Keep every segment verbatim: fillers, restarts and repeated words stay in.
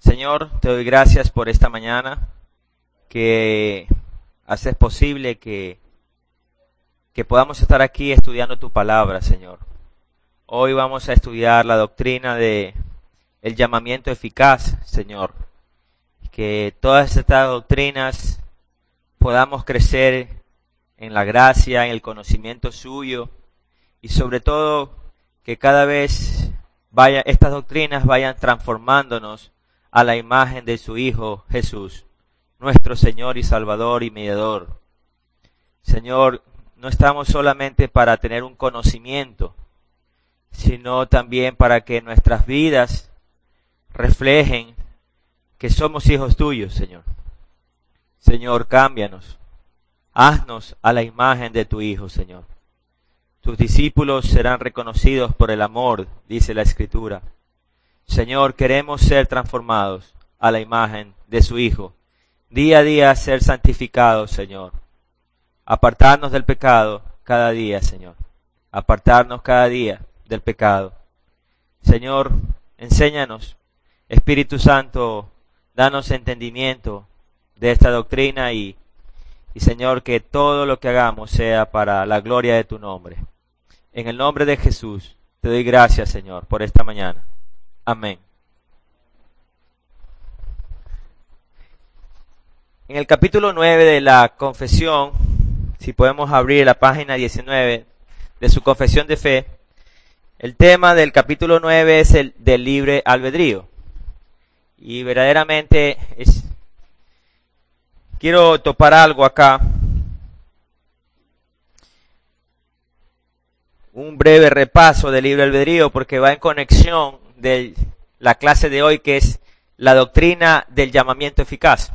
Señor, te doy gracias por esta mañana, que haces posible que, que podamos estar aquí estudiando tu palabra, Señor. Hoy vamos a estudiar la doctrina de el llamamiento eficaz, Señor. Que todas estas doctrinas podamos crecer en la gracia, en el conocimiento suyo, y sobre todo que cada vez vaya, estas doctrinas vayan transformándonos a la imagen de su Hijo Jesús, nuestro Señor y Salvador y Mediador. Señor, no estamos solamente para tener un conocimiento, sino también para que nuestras vidas reflejen que somos hijos tuyos, Señor. Señor, cámbianos, haznos a la imagen de tu Hijo, Señor. Tus discípulos serán reconocidos por el amor, dice la Escritura. Señor, queremos ser transformados a la imagen de su Hijo. Día a día ser santificados, Señor. Apartarnos del pecado cada día, Señor. Apartarnos cada día del pecado. Señor, enséñanos. Espíritu Santo, danos entendimiento de esta doctrina y, y Señor, que todo lo que hagamos sea para la gloria de tu nombre. En el nombre de Jesús, te doy gracias, Señor, por esta mañana. Amén. En el capítulo nueve de la confesión, si podemos abrir la página diecinueve de su confesión de fe, el tema del capítulo nueve es el del libre albedrío. Y verdaderamente es, quiero topar algo acá. Un breve repaso del libre albedrío porque va en conexión de la clase de hoy, que es la doctrina del llamamiento eficaz.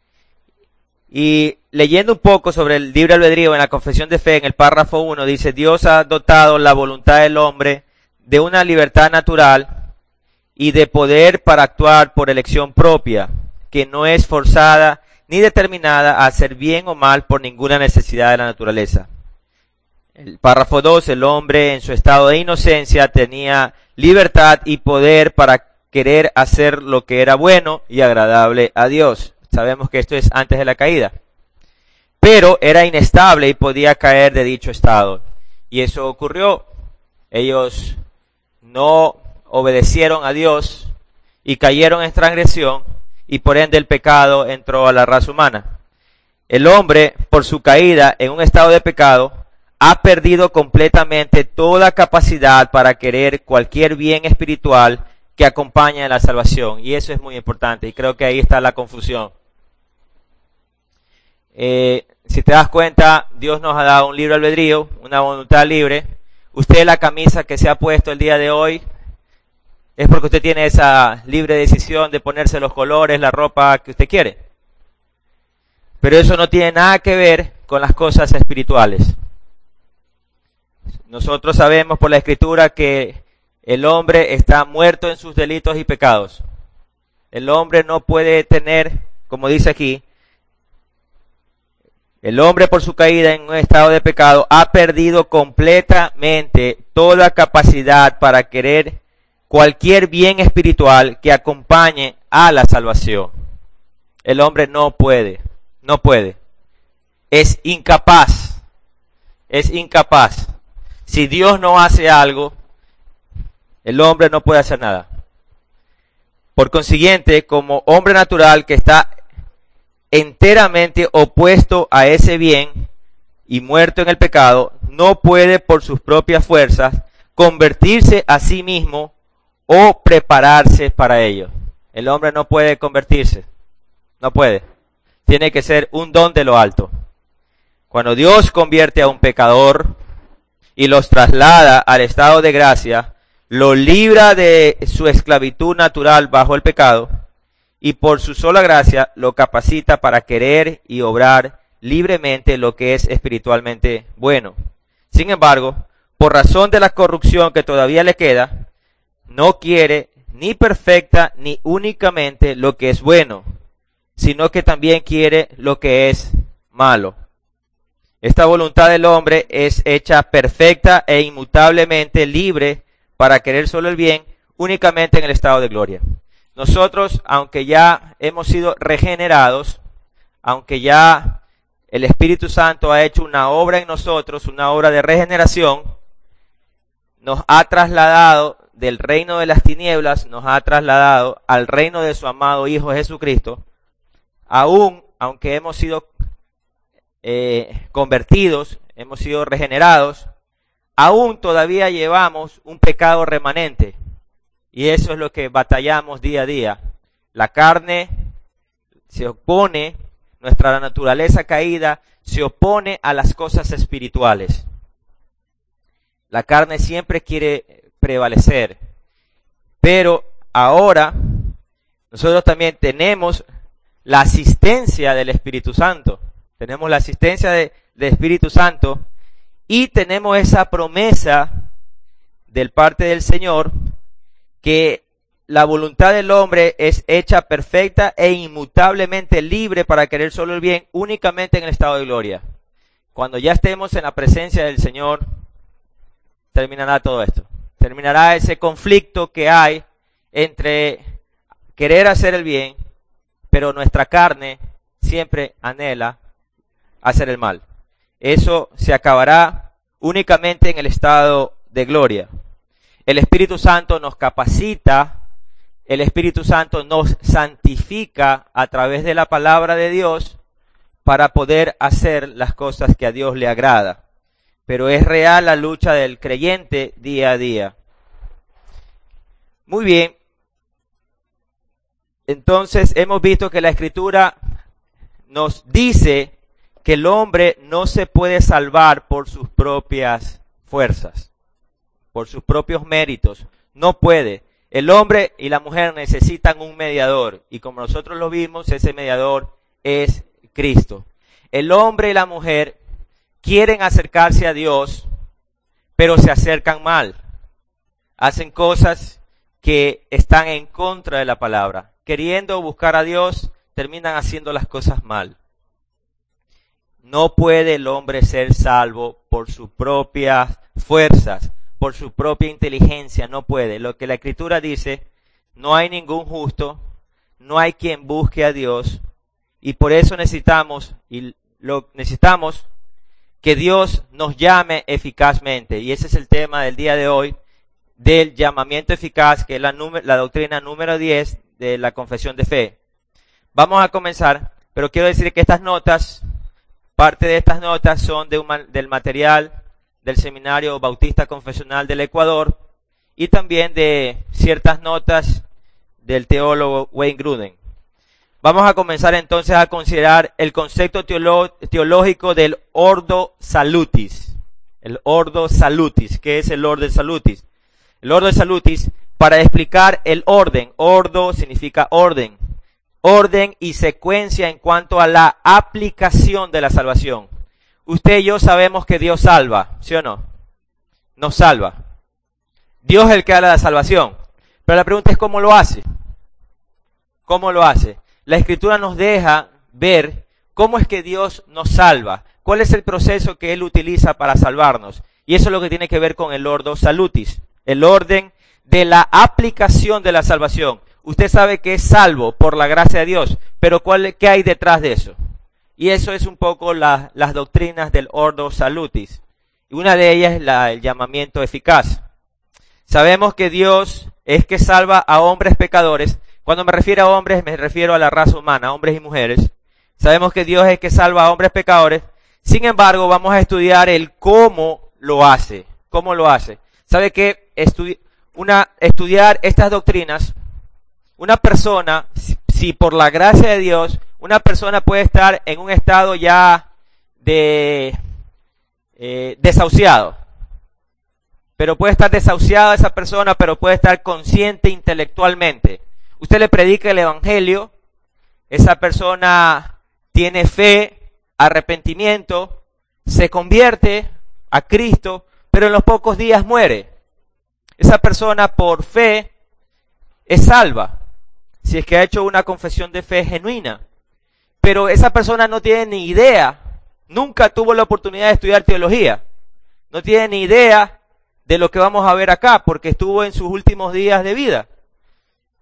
Y leyendo un poco sobre el libre albedrío en la confesión de fe, en el párrafo uno, dice: Dios ha dotado la voluntad del hombre de una libertad natural y de poder para actuar por elección propia, que no es forzada ni determinada a hacer bien o mal por ninguna necesidad de la naturaleza. El párrafo dos, el hombre en su estado de inocencia tenía libertad y poder para querer hacer lo que era bueno y agradable a Dios. Sabemos que esto es antes de la caída. Pero era inestable y podía caer de dicho estado. Y eso ocurrió. Ellos no obedecieron a Dios y cayeron en transgresión, y por ende el pecado entró a la raza humana. El hombre, por su caída en un estado de pecado, ha perdido completamente toda capacidad para querer cualquier bien espiritual que acompañe a la salvación. Y eso es muy importante, y creo que ahí está la confusión. Eh, si te das cuenta, Dios nos ha dado un libre albedrío, una voluntad libre. Usted, la camisa que se ha puesto el día de hoy, es porque usted tiene esa libre decisión de ponerse los colores, la ropa que usted quiere. Pero eso no tiene nada que ver con las cosas espirituales. Nosotros sabemos por la Escritura que el hombre está muerto en sus delitos y pecados. El hombre no puede tener, como dice aquí, el hombre por su caída en un estado de pecado ha perdido completamente toda capacidad para querer cualquier bien espiritual que acompañe a la salvación. El hombre no puede, no puede. Es incapaz, es incapaz. Si Dios no hace algo, el hombre no puede hacer nada. Por consiguiente, como hombre natural que está enteramente opuesto a ese bien y muerto en el pecado, no puede por sus propias fuerzas convertirse a sí mismo o prepararse para ello. El hombre no puede convertirse, no puede. Tiene que ser un don de lo alto. Cuando Dios convierte a un pecador y los traslada al estado de gracia, lo libra de su esclavitud natural bajo el pecado, y por su sola gracia lo capacita para querer y obrar libremente lo que es espiritualmente bueno. Sin embargo, por razón de la corrupción que todavía le queda, no quiere ni perfecta ni únicamente lo que es bueno, sino que también quiere lo que es malo. Esta voluntad del hombre es hecha perfecta e inmutablemente libre para querer solo el bien únicamente en el estado de gloria. nosotros, aunque ya hemos sido regenerados, aunque ya el Espíritu Santo ha hecho una obra en nosotros, una obra de regeneración, nos ha trasladado del reino de las tinieblas, nos ha trasladado al reino de su amado Hijo Jesucristo. Aún, aunque hemos sido eh, convertidos, hemos sido regenerados, aún todavía llevamos un pecado remanente. Y eso es lo que batallamos día a día. La carne se opone, nuestra naturaleza caída se opone a las cosas espirituales. La carne siempre quiere prevalecer. Pero ahora nosotros también tenemos la asistencia del Espíritu Santo. Tenemos la asistencia de, del Espíritu Santo y tenemos esa promesa del parte del Señor que la voluntad del hombre es hecha perfecta e inmutablemente libre para querer solo el bien únicamente en el estado de gloria. Cuando ya estemos en la presencia del Señor, terminará todo esto. Terminará ese conflicto que hay entre querer hacer el bien, pero nuestra carne siempre anhela hacer el mal. Eso se acabará únicamente en el estado de gloria. El Espíritu Santo nos capacita, el Espíritu Santo nos santifica a través de la palabra de Dios para poder hacer las cosas que a Dios le agrada. Pero es real la lucha del creyente día a día. Muy bien. Entonces hemos visto que la Escritura nos dice que el hombre no se puede salvar por sus propias fuerzas, por sus propios méritos. No puede. El hombre y la mujer necesitan un mediador. Y como nosotros lo vimos, ese mediador es Cristo. El hombre y la mujer quieren acercarse a Dios, pero se acercan mal. Hacen cosas que están en contra de la palabra. Queriendo buscar a Dios, terminan haciendo las cosas mal. No puede el hombre ser salvo por sus propias fuerzas, por su propia inteligencia, no puede. Lo que la Escritura dice, no hay ningún justo, no hay quien busque a Dios, y por eso necesitamos, y lo necesitamos, que Dios nos llame eficazmente. Y ese es el tema del día de hoy, del llamamiento eficaz, que es la, número, la doctrina número diez de la confesión de fe. Vamos a comenzar, pero quiero decir que estas notas, parte de estas notas son de un, del material del Seminario Bautista Confesional del Ecuador y también de ciertas notas del teólogo Wayne Grudem. Vamos a comenzar entonces a considerar el concepto teolo- teológico del Ordo Salutis. El Ordo Salutis. ¿Qué es el Ordo Salutis? El Ordo Salutis, para explicar el orden. Ordo significa orden. Orden y secuencia en cuanto a la aplicación de la salvación. Usted y yo sabemos que Dios salva, ¿sí o no? Nos salva. Dios es el que da la salvación. Pero la pregunta es ¿cómo lo hace? ¿Cómo lo hace? La Escritura nos deja ver cómo es que Dios nos salva. ¿Cuál es el proceso que Él utiliza para salvarnos? Y eso es lo que tiene que ver con el Ordo Salutis. El orden de la aplicación de la salvación. Usted sabe que es salvo por la gracia de Dios, pero ¿cuál, qué hay detrás de eso? Y eso es un poco la, las doctrinas del Ordo Salutis. Y una de ellas es la, el llamamiento eficaz. Sabemos que Dios es que salva a hombres pecadores. Cuando me refiero a hombres, me refiero a la raza humana, hombres y mujeres. Sabemos que Dios es que salva a hombres pecadores. Sin embargo, vamos a estudiar el cómo lo hace. ¿Cómo lo hace? ¿Sabe que estudi- una, estudiar estas doctrinas, una persona, si, si por la gracia de Dios, una persona puede estar en un estado ya de eh, desahuciado. Pero puede estar desahuciada esa persona, pero puede estar consciente intelectualmente. Usted le predica el Evangelio, esa persona tiene fe, arrepentimiento, se convierte a Cristo, pero en los pocos días muere. Esa persona por fe es salva, si es que ha hecho una confesión de fe genuina. Pero esa persona no tiene ni idea, nunca tuvo la oportunidad de estudiar teología, no tiene ni idea de lo que vamos a ver acá, porque estuvo en sus últimos días de vida.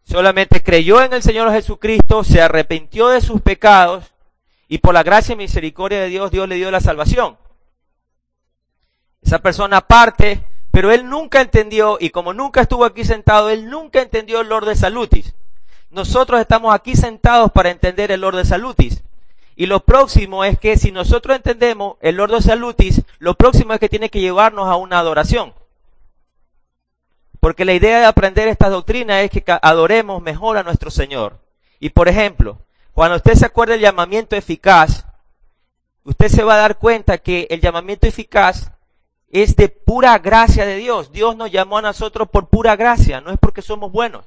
Solamente creyó en el Señor Jesucristo, se arrepintió de sus pecados y por la gracia y misericordia de Dios, Dios le dio la salvación. Esa persona parte, pero él nunca entendió, y como nunca estuvo aquí sentado, él nunca entendió el Lorde Salutis. Nosotros estamos aquí sentados para entender el Lorde Salutis. Y lo próximo es que si nosotros entendemos el Lorde Salutis, lo próximo es que tiene que llevarnos a una adoración. Porque la idea de aprender estas doctrinas es que adoremos mejor a nuestro Señor. Y por ejemplo, cuando usted se acuerda del llamamiento eficaz, usted se va a dar cuenta que el llamamiento eficaz es de pura gracia de Dios. Dios nos llamó a nosotros por pura gracia, no es porque somos buenos.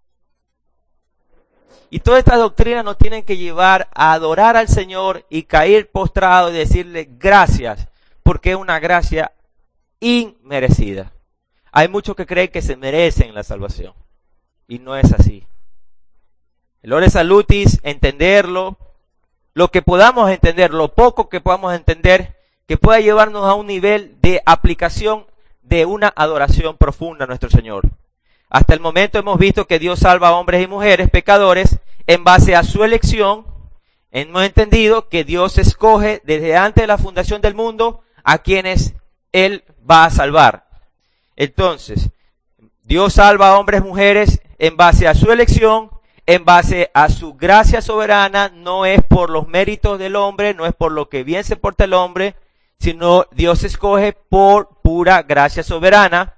Y todas estas doctrinas nos tienen que llevar a adorar al Señor y caer postrado y decirle gracias, porque es una gracia inmerecida. Hay muchos que creen que se merecen la salvación, y no es así. El Lorde Salutis, entenderlo, lo que podamos entender, lo poco que podamos entender, que pueda llevarnos a un nivel de aplicación de una adoración profunda a nuestro Señor. Hasta el momento hemos visto que Dios salva a hombres y mujeres pecadores en base a su elección. Hemos entendido que Dios escoge desde antes de la fundación del mundo a quienes Él va a salvar. Entonces, Dios salva a hombres y mujeres en base a su elección, en base a su gracia soberana. No es por los méritos del hombre, no es por lo que bien se porta el hombre, sino Dios escoge por pura gracia soberana,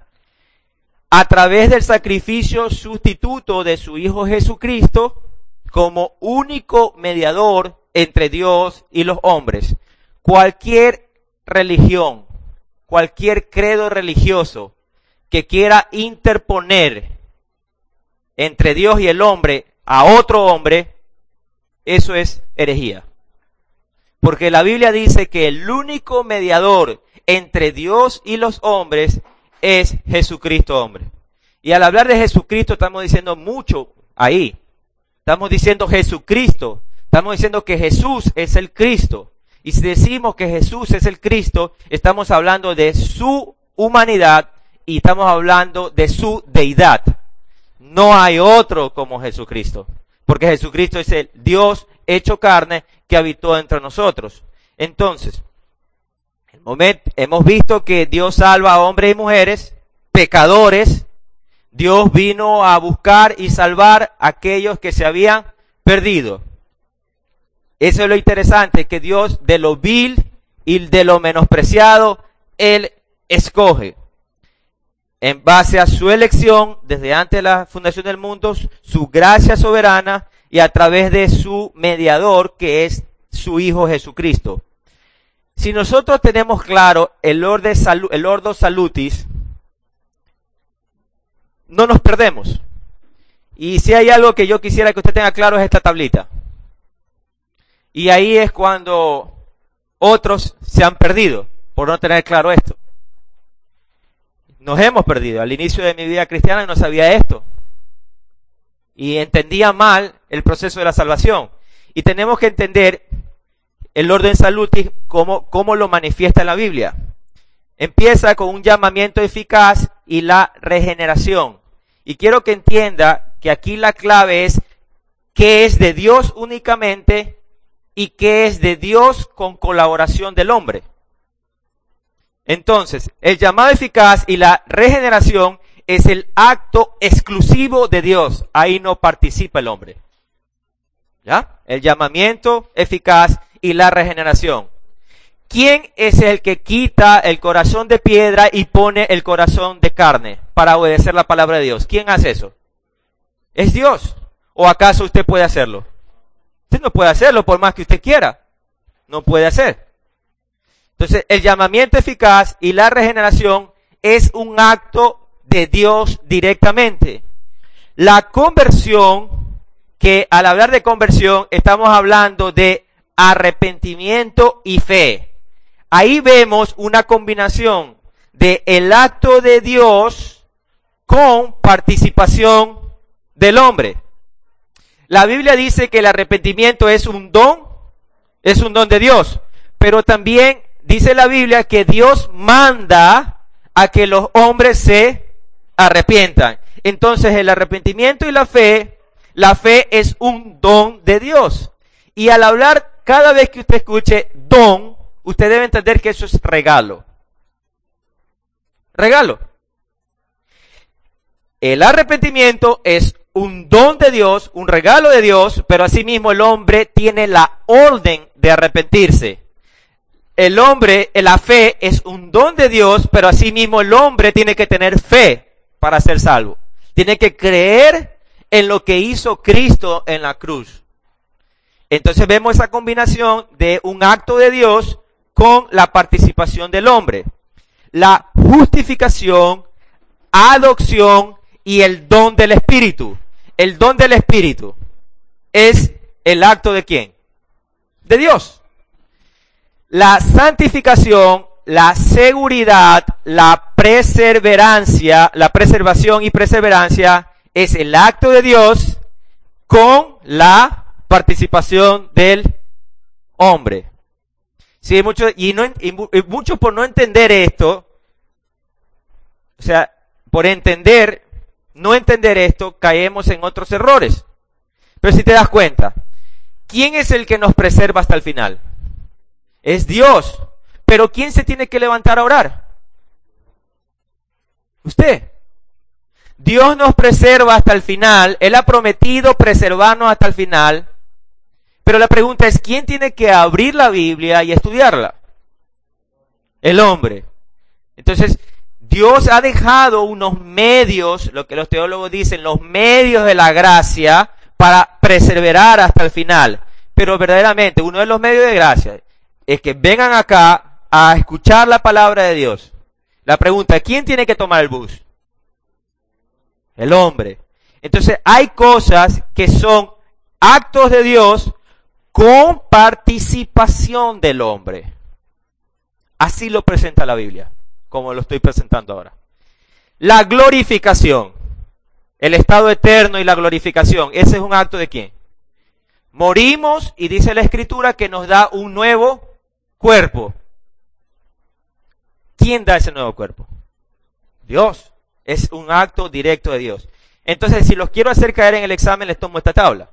a través del sacrificio sustituto de su Hijo Jesucristo, como único mediador entre Dios y los hombres. Cualquier religión, cualquier credo religioso que quiera interponer entre Dios y el hombre a otro hombre, eso es herejía. Porque la Biblia dice que el único mediador entre Dios y los hombres es Jesucristo hombre. Y al hablar de Jesucristo estamos diciendo mucho ahí. Estamos diciendo Jesucristo. Estamos diciendo que Jesús es el Cristo. Y si decimos que Jesús es el Cristo, estamos hablando de su humanidad y estamos hablando de su deidad. No hay otro como Jesucristo. Porque Jesucristo es el Dios hecho carne que habitó entre nosotros. Entonces, el momento, hemos visto que Dios salva a hombres y mujeres, pecadores. Dios vino a buscar y salvar a aquellos que se habían perdido. Eso es lo interesante, que Dios de lo vil y de lo menospreciado, Él escoge. En base a su elección, desde antes de la fundación del mundo, su gracia soberana y a través de su mediador, que es su Hijo Jesucristo. Si nosotros tenemos claro el Ordo Salu- el Ordo Salutis, no nos perdemos. Y si hay algo que yo quisiera que usted tenga claro es esta tablita. Y ahí es cuando otros se han perdido por no tener claro esto. Nos hemos perdido. Al inicio de mi vida cristiana no sabía esto. Y entendía mal el proceso de la salvación. Y tenemos que entender el orden salutis como, como lo manifiesta en la Biblia. Empieza con un llamamiento eficaz y la regeneración. Y quiero que entienda que aquí la clave es qué es de Dios únicamente y qué es de Dios con colaboración del hombre. Entonces, el llamado eficaz y la regeneración es el acto exclusivo de Dios. Ahí no participa el hombre. ¿Ya? El llamamiento eficaz y la regeneración. ¿Quién es el que quita el corazón de piedra y pone el corazón de carne para obedecer la palabra de Dios? ¿Quién hace eso? ¿Es Dios? ¿O acaso usted puede hacerlo? Usted no puede hacerlo por más que usted quiera. No puede hacer. Entonces, el llamamiento eficaz y la regeneración es un acto de Dios directamente. La conversión, que al hablar de conversión estamos hablando de arrepentimiento y fe. Ahí vemos una combinación de el acto de Dios con participación del hombre. La Biblia dice que el arrepentimiento es un don, es un don de Dios, pero también dice la Biblia que Dios manda a que los hombres se arrepientan. Entonces el arrepentimiento y la fe, la fe es un don de Dios. Y al hablar, cada vez que usted escuche don, usted debe entender que eso es regalo. Regalo. El arrepentimiento es un don de Dios, un regalo de Dios, pero asimismo el hombre tiene la orden de arrepentirse. El hombre, la fe es un don de Dios, pero asimismo el hombre tiene que tener fe para ser salvo. Tiene que creer en lo que hizo Cristo en la cruz. Entonces vemos esa combinación de un acto de Dios con la participación del hombre. La justificación, adopción y el don del Espíritu. El don del Espíritu es el acto de ¿quién? De Dios. La santificación, la seguridad, la perseverancia, la preservación y perseverancia es el acto de Dios con la participación del hombre. Sí, muchos, y, no, y muchos por no entender esto, o sea, por entender, no entender esto, caemos en otros errores. Pero si te das cuenta, ¿quién es el que nos preserva hasta el final? Es Dios. Pero ¿quién se tiene que levantar a orar? Usted. Dios nos preserva hasta el final. Él ha prometido preservarnos hasta el final. Pero la pregunta es, ¿quién tiene que abrir la Biblia y estudiarla? El hombre. Entonces, Dios ha dejado unos medios, lo que los teólogos dicen, los medios de la gracia para perseverar hasta el final. Pero verdaderamente, uno de los medios de gracia es que vengan acá a escuchar la palabra de Dios. La pregunta, ¿quién tiene que tomar el bus? El hombre. Entonces, hay cosas que son actos de Dios con participación del hombre. Así lo presenta la Biblia, como lo estoy presentando ahora. La glorificación, el estado eterno y la glorificación, ¿ese es un acto de quién? Morimos y dice la Escritura que nos da un nuevo cuerpo. ¿Quién da ese nuevo cuerpo? Dios. Es un acto directo de Dios. Entonces, si los quiero hacer caer en el examen, les tomo esta tabla.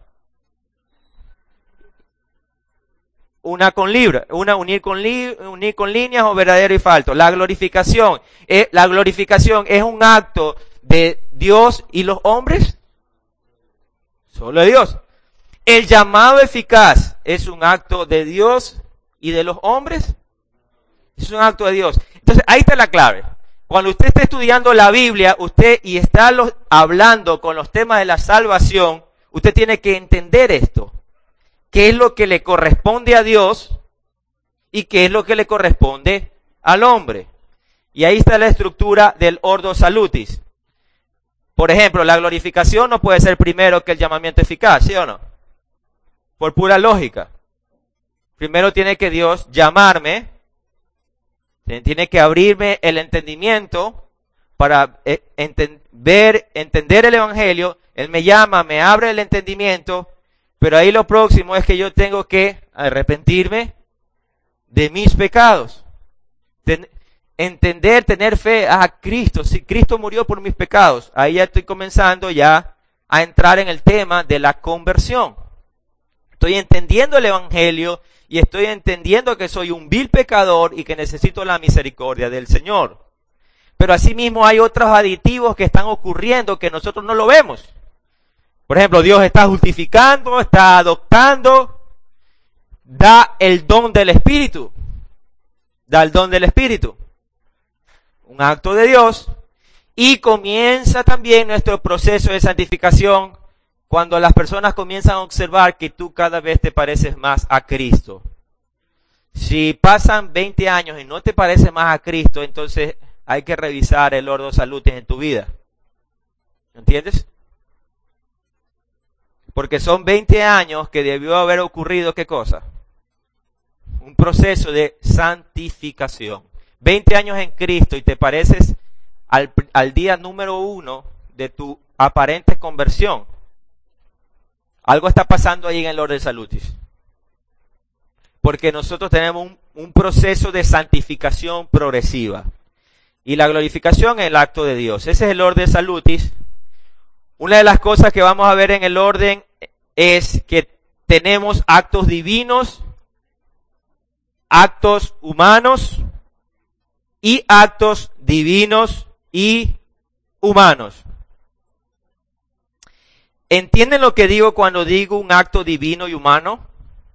Una con libra, una unir con, li, unir con líneas o verdadero y falso. La glorificación, eh, la glorificación es un acto de Dios y los hombres. Solo de Dios. El llamado eficaz es un acto de Dios y de los hombres. Es un acto de Dios. Entonces, ahí está la clave. Cuando usted está estudiando la Biblia, usted y está los, hablando con los temas de la salvación, usted tiene que entender esto. ¿Qué es lo que le corresponde a Dios y qué es lo que le corresponde al hombre? Y ahí está la estructura del Ordo Salutis. Por ejemplo, la glorificación no puede ser primero que el llamamiento eficaz, ¿sí o no? Por pura lógica. Primero tiene que Dios llamarme, tiene que abrirme el entendimiento para enten- ver, entender el Evangelio. Él me llama, me abre el entendimiento, pero ahí lo próximo es que yo tengo que arrepentirme de mis pecados. Ten- entender, tener fe a Cristo. Si Cristo murió por mis pecados, ahí ya estoy comenzando ya a entrar en el tema de la conversión. Estoy entendiendo el Evangelio y estoy entendiendo que soy un vil pecador y que necesito la misericordia del Señor. Pero asimismo hay otros aditivos que están ocurriendo que nosotros no lo vemos. Por ejemplo, Dios está justificando, está adoptando, da el don del Espíritu. Da el don del Espíritu. Un acto de Dios. Y comienza también nuestro proceso de santificación cuando las personas comienzan a observar que tú cada vez te pareces más a Cristo. Si pasan veinte años y no te pareces más a Cristo, entonces hay que revisar el Ordo Salutis en tu vida. ¿Entiendes? Porque son veinte años que debió haber ocurrido, ¿qué cosa? Un proceso de santificación. veinte años en Cristo y te pareces al, al día número uno de tu aparente conversión. Algo está pasando ahí en el Ordo Salutis. Porque nosotros tenemos un, un proceso de santificación progresiva. Y la glorificación es el acto de Dios. Ese es el Ordo Salutis. Una de las cosas que vamos a ver en el orden es que tenemos actos divinos, actos humanos y actos divinos y humanos. ¿Entienden lo que digo cuando digo un acto divino y humano?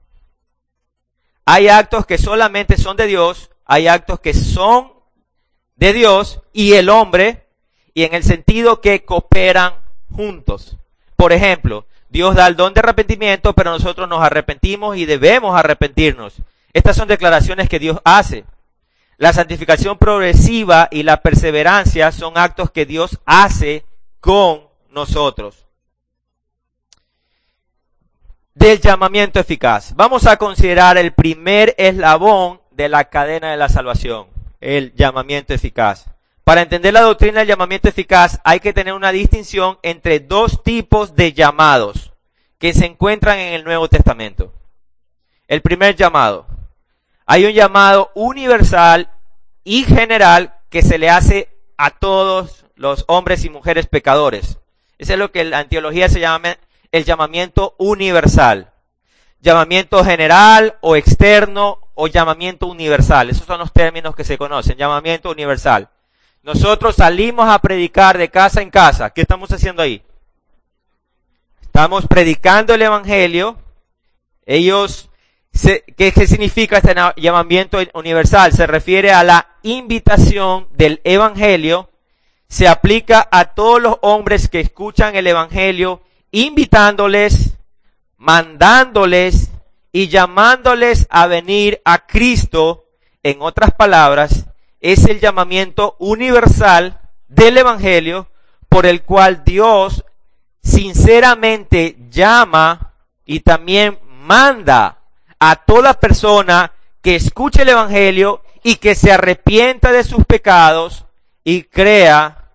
Hay actos que solamente son de Dios, hay actos que son de Dios y el hombre, y en el sentido que cooperan juntos. Por ejemplo, Dios da el don de arrepentimiento, pero nosotros nos arrepentimos y debemos arrepentirnos. Estas son declaraciones que Dios hace. La santificación progresiva y la perseverancia son actos que Dios hace con nosotros. Del llamamiento eficaz. Vamos a considerar el primer eslabón de la cadena de la salvación, el llamamiento eficaz. Para entender la doctrina del llamamiento eficaz hay que tener una distinción entre dos tipos de llamados que se encuentran en el Nuevo Testamento. El primer llamado. Hay un llamado universal y general que se le hace a todos los hombres y mujeres pecadores. Eso es lo que en la teología se llama el llamamiento universal. Llamamiento general o externo o llamamiento universal. Esos son los términos que se conocen. Llamamiento universal. Nosotros salimos a predicar de casa en casa. ¿Qué estamos haciendo ahí? Estamos predicando el evangelio. Ellos, se, ¿qué, ¿qué significa este llamamiento universal? Se refiere a la invitación del evangelio. Se aplica a todos los hombres que escuchan el evangelio, invitándoles, mandándoles y llamándoles a venir a Cristo. En otras palabras, es el llamamiento universal del evangelio por el cual Dios sinceramente llama y también manda a toda persona que escuche el evangelio y que se arrepienta de sus pecados y crea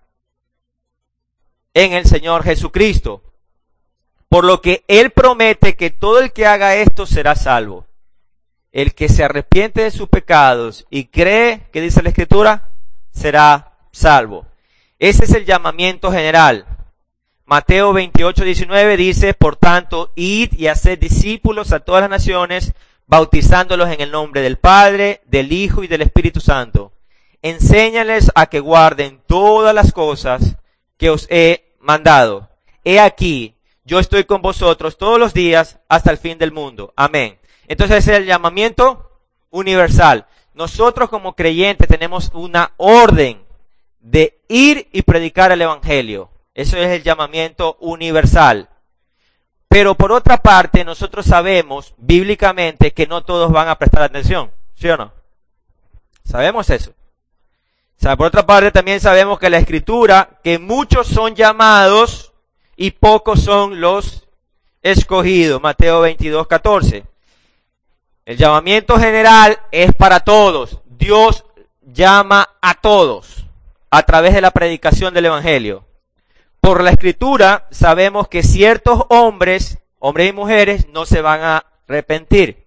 en el Señor Jesucristo. Por lo que Él promete que todo el que haga esto será salvo. El que se arrepiente de sus pecados y cree, ¿qué dice la Escritura? Será salvo. Ese es el llamamiento general. Mateo veintiocho, diecinueve dice, por tanto, id y haced discípulos a todas las naciones, bautizándolos en el nombre del Padre, del Hijo y del Espíritu Santo. Enséñales a que guarden todas las cosas que os he mandado. He aquí, yo estoy con vosotros todos los días hasta el fin del mundo. Amén. Entonces ese es el llamamiento universal. Nosotros como creyentes tenemos una orden de ir y predicar el evangelio. Eso es el llamamiento universal. Pero por otra parte, nosotros sabemos bíblicamente que no todos van a prestar atención. ¿Sí o no? Sabemos eso. O sea, por otra parte, también sabemos que la Escritura, que muchos son llamados y pocos son los escogidos. Mateo veintidós, catorce. El llamamiento general es para todos. Dios llama a todos a través de la predicación del evangelio. Por la Escritura sabemos que ciertos hombres, hombres y mujeres, no se van a arrepentir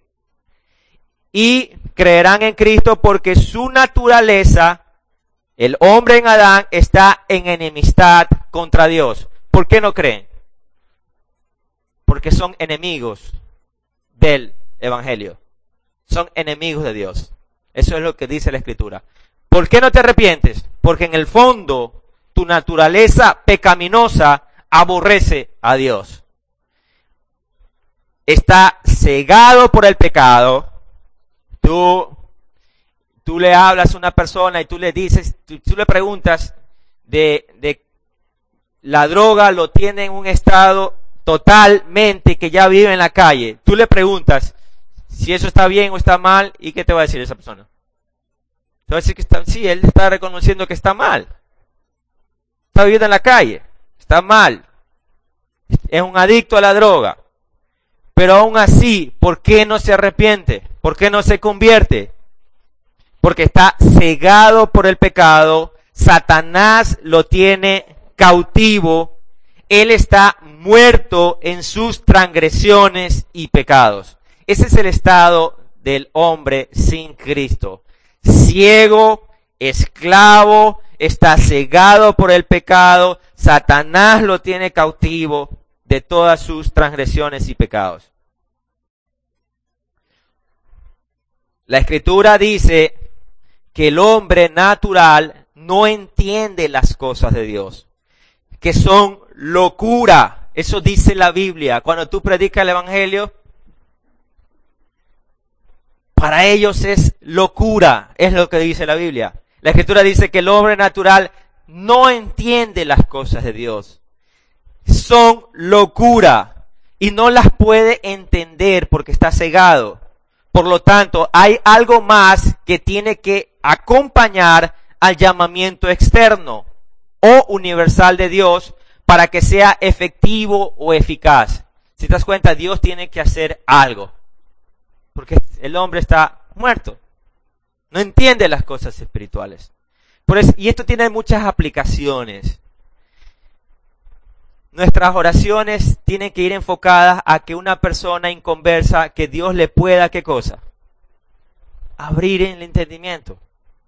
y creerán en Cristo porque su naturaleza, el hombre en Adán, está en enemistad contra Dios. ¿Por qué no creen? Porque son enemigos del evangelio. Son enemigos de Dios. Eso es lo que dice la Escritura. ¿Por qué no te arrepientes? Porque en el fondo tu naturaleza pecaminosa aborrece a Dios. Está cegado por el pecado. Tú, tú le hablas a una persona y tú le dices, tú, tú le preguntas de, de la droga, lo tiene en un estado totalmente que ya vive en la calle. Tú le preguntas si eso está bien o está mal, ¿y qué te va a decir esa persona? Te va a decir que está, sí, él está reconociendo que está mal. Está viviendo en la calle, está mal. Es un adicto a la droga. Pero aún así, ¿por qué no se arrepiente? ¿Por qué no se convierte? Porque está cegado por el pecado. Satanás lo tiene cautivo. Él está muerto en sus transgresiones y pecados. Ese es el estado del hombre sin Cristo. Ciego, esclavo, está cegado por el pecado, Satanás lo tiene cautivo de todas sus transgresiones y pecados. La Escritura dice que el hombre natural no entiende las cosas de Dios, que son locura. Eso dice la Biblia. Cuando tú predicas el Evangelio, para ellos es locura, es lo que dice la Biblia. La Escritura dice que el hombre natural no entiende las cosas de Dios. Son locura y no las puede entender porque está cegado. Por lo tanto, hay algo más que tiene que acompañar al llamamiento externo o universal de Dios para que sea efectivo o eficaz. Si te das cuenta, Dios tiene que hacer algo, porque el hombre está muerto, no entiende las cosas espirituales. Por eso, y esto tiene muchas aplicaciones. Nuestras oraciones tienen que ir enfocadas a que una persona inconversa, que Dios le pueda, ¿qué cosa? Abrir el entendimiento.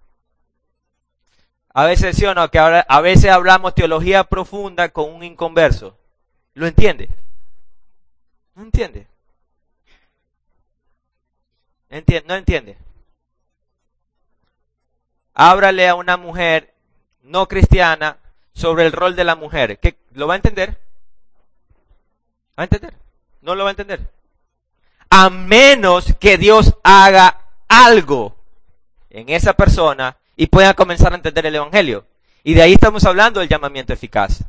A veces sí o no, que ahora, a veces hablamos teología profunda con un inconverso. ¿Lo entiende? ¿No entiende? Entiende, ¿no entiende? Ábrale a una mujer no cristiana sobre el rol de la mujer. ¿Qué, ¿Lo va a entender? ¿Va a entender? ¿No lo va a entender? A menos que Dios haga algo en esa persona y pueda comenzar a entender el Evangelio. Y de ahí estamos hablando del llamamiento eficaz.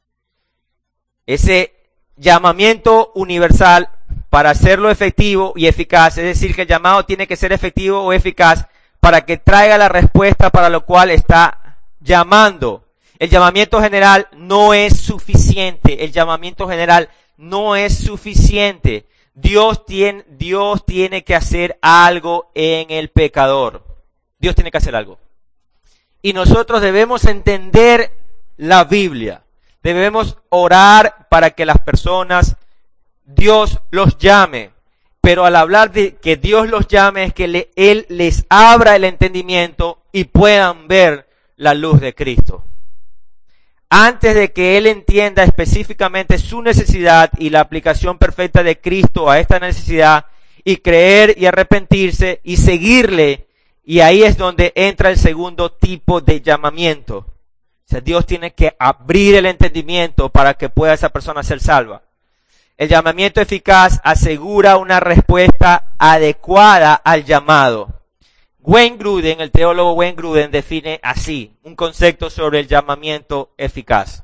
Ese llamamiento universal, para hacerlo efectivo y eficaz, es decir, que el llamado tiene que ser efectivo o eficaz para que traiga la respuesta para lo cual está llamando. El llamamiento general no es suficiente. El llamamiento general no es suficiente. Dios tiene, Dios tiene que hacer algo en el pecador. Dios tiene que hacer algo. Y nosotros debemos entender la Biblia. Debemos orar para que las personas, Dios los llame. Pero al hablar de que Dios los llame es que le, Él les abra el entendimiento y puedan ver la luz de Cristo. Antes de que Él entienda específicamente su necesidad y la aplicación perfecta de Cristo a esta necesidad, y creer y arrepentirse y seguirle, y ahí es donde entra el segundo tipo de llamamiento. O sea, Dios tiene que abrir el entendimiento para que pueda esa persona ser salva. El llamamiento eficaz asegura una respuesta adecuada al llamado. Wayne Grudem, el teólogo Wayne Grudem, define así un concepto sobre el llamamiento eficaz.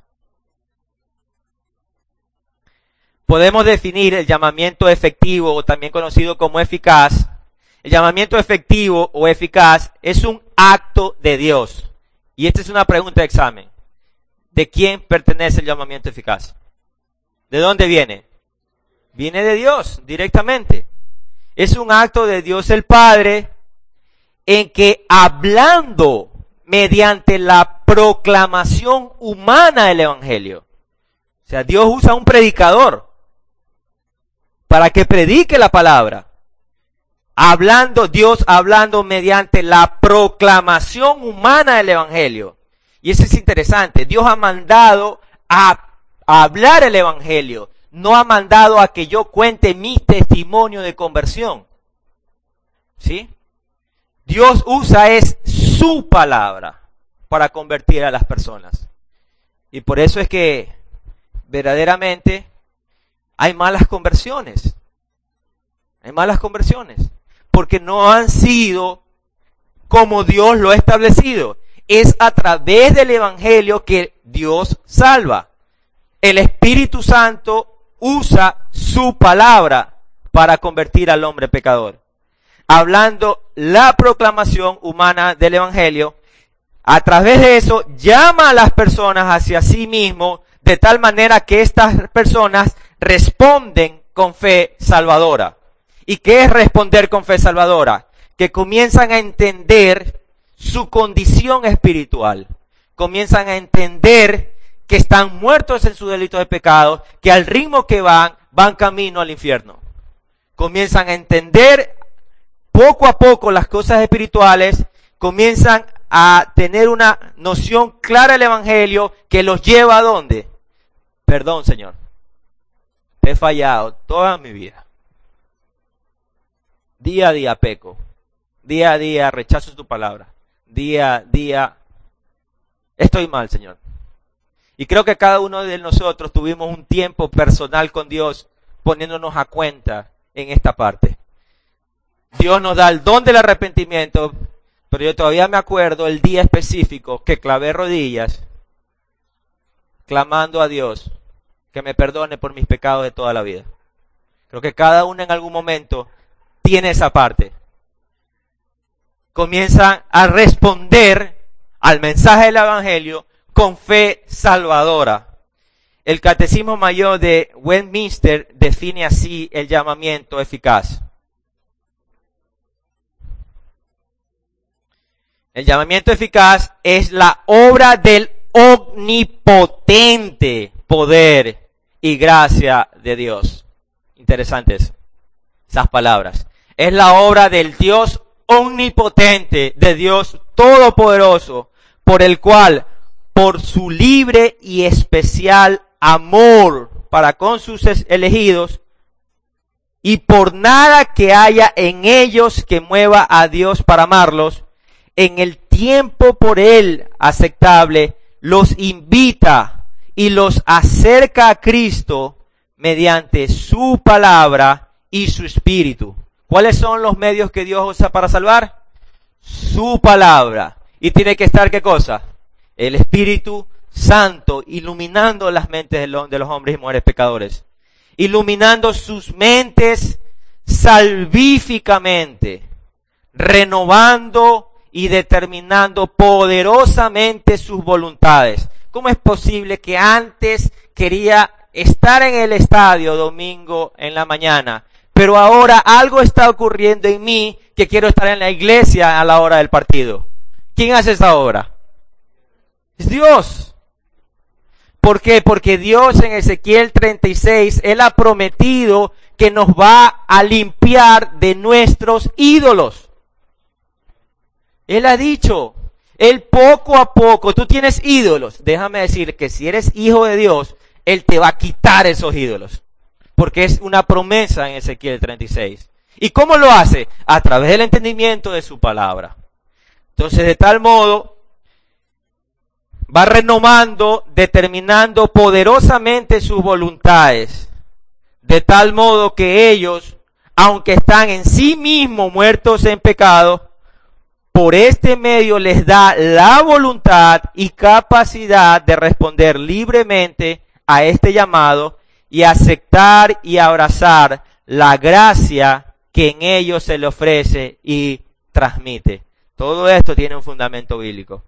Podemos definir el llamamiento efectivo, o también conocido como eficaz. El llamamiento efectivo o eficaz es un acto de Dios. Y esta es una pregunta de examen. ¿De quién pertenece el llamamiento eficaz? ¿De dónde viene? Viene de Dios, directamente. Es un acto de Dios el Padre, en que hablando mediante la proclamación humana del Evangelio. O sea, Dios usa un predicador para que predique la palabra. Hablando, Dios hablando mediante la proclamación humana del Evangelio. Y eso es interesante. Dios ha mandado a, a hablar el Evangelio. No ha mandado a que yo cuente mi testimonio de conversión. ¿Sí? Dios usa es su palabra para convertir a las personas. Y por eso es que verdaderamente hay malas conversiones. Hay malas conversiones. Porque no han sido como Dios lo ha establecido. Es a través del Evangelio que Dios salva. El Espíritu Santo usa su palabra para convertir al hombre pecador. Hablando la proclamación humana del Evangelio, a través de eso llama a las personas hacia sí mismo, de tal manera que estas personas responden con fe salvadora. ¿Y qué es responder con fe salvadora? Que comienzan a entender su condición espiritual, comienzan a entender que están muertos en su delito de pecado, que al ritmo que van, van camino al infierno. Comienzan a entender poco a poco las cosas espirituales, comienzan a tener una noción clara del Evangelio que los lleva a ¿dónde? Perdón, Señor. Te he fallado toda mi vida. Día a día peco. Día a día rechazo tu palabra. Día a día estoy mal, Señor. Y creo que cada uno de nosotros tuvimos un tiempo personal con Dios poniéndonos a cuenta en esta parte. Dios nos da el don del arrepentimiento, pero yo todavía me acuerdo el día específico que clavé rodillas clamando a Dios que me perdone por mis pecados de toda la vida. Creo que cada uno en algún momento tiene esa parte. Comienzan a responder al mensaje del Evangelio con fe salvadora. El Catecismo Mayor de Westminster define así el llamamiento eficaz. El llamamiento eficaz es la obra del omnipotente poder y gracia de Dios. Interesantes esas palabras. Es la obra del Dios omnipotente, de Dios todopoderoso, por el cual, por su libre y especial amor para con sus elegidos, y por nada que haya en ellos que mueva a Dios para amarlos, en el tiempo por él aceptable, los invita y los acerca a Cristo mediante su palabra y su espíritu. ¿Cuáles son los medios que Dios usa para salvar? Su palabra. Y tiene que estar, ¿qué cosa? El Espíritu Santo iluminando las mentes de los, de los hombres y mujeres pecadores. Iluminando sus mentes salvíficamente. Renovando y determinando poderosamente sus voluntades. ¿Cómo es posible que antes quería estar en el estadio domingo en la mañana, pero ahora algo está ocurriendo en mí que quiero estar en la iglesia a la hora del partido? ¿Quién hace esa obra? Es Dios. ¿Por qué? Porque Dios en Ezequiel treinta y seis, Él ha prometido que nos va a limpiar de nuestros ídolos. Él ha dicho, Él poco a poco, tú tienes ídolos, déjame decir que si eres hijo de Dios, Él te va a quitar esos ídolos. Porque es una promesa en Ezequiel treinta y seis. ¿Y cómo lo hace? A través del entendimiento de su palabra. Entonces, de tal modo, va renovando, determinando poderosamente sus voluntades. De tal modo que ellos, aunque están en sí mismos muertos en pecado, por este medio les da la voluntad y capacidad de responder libremente a este llamado y aceptar y abrazar la gracia que en ellos se le ofrece y transmite. Todo esto tiene un fundamento bíblico.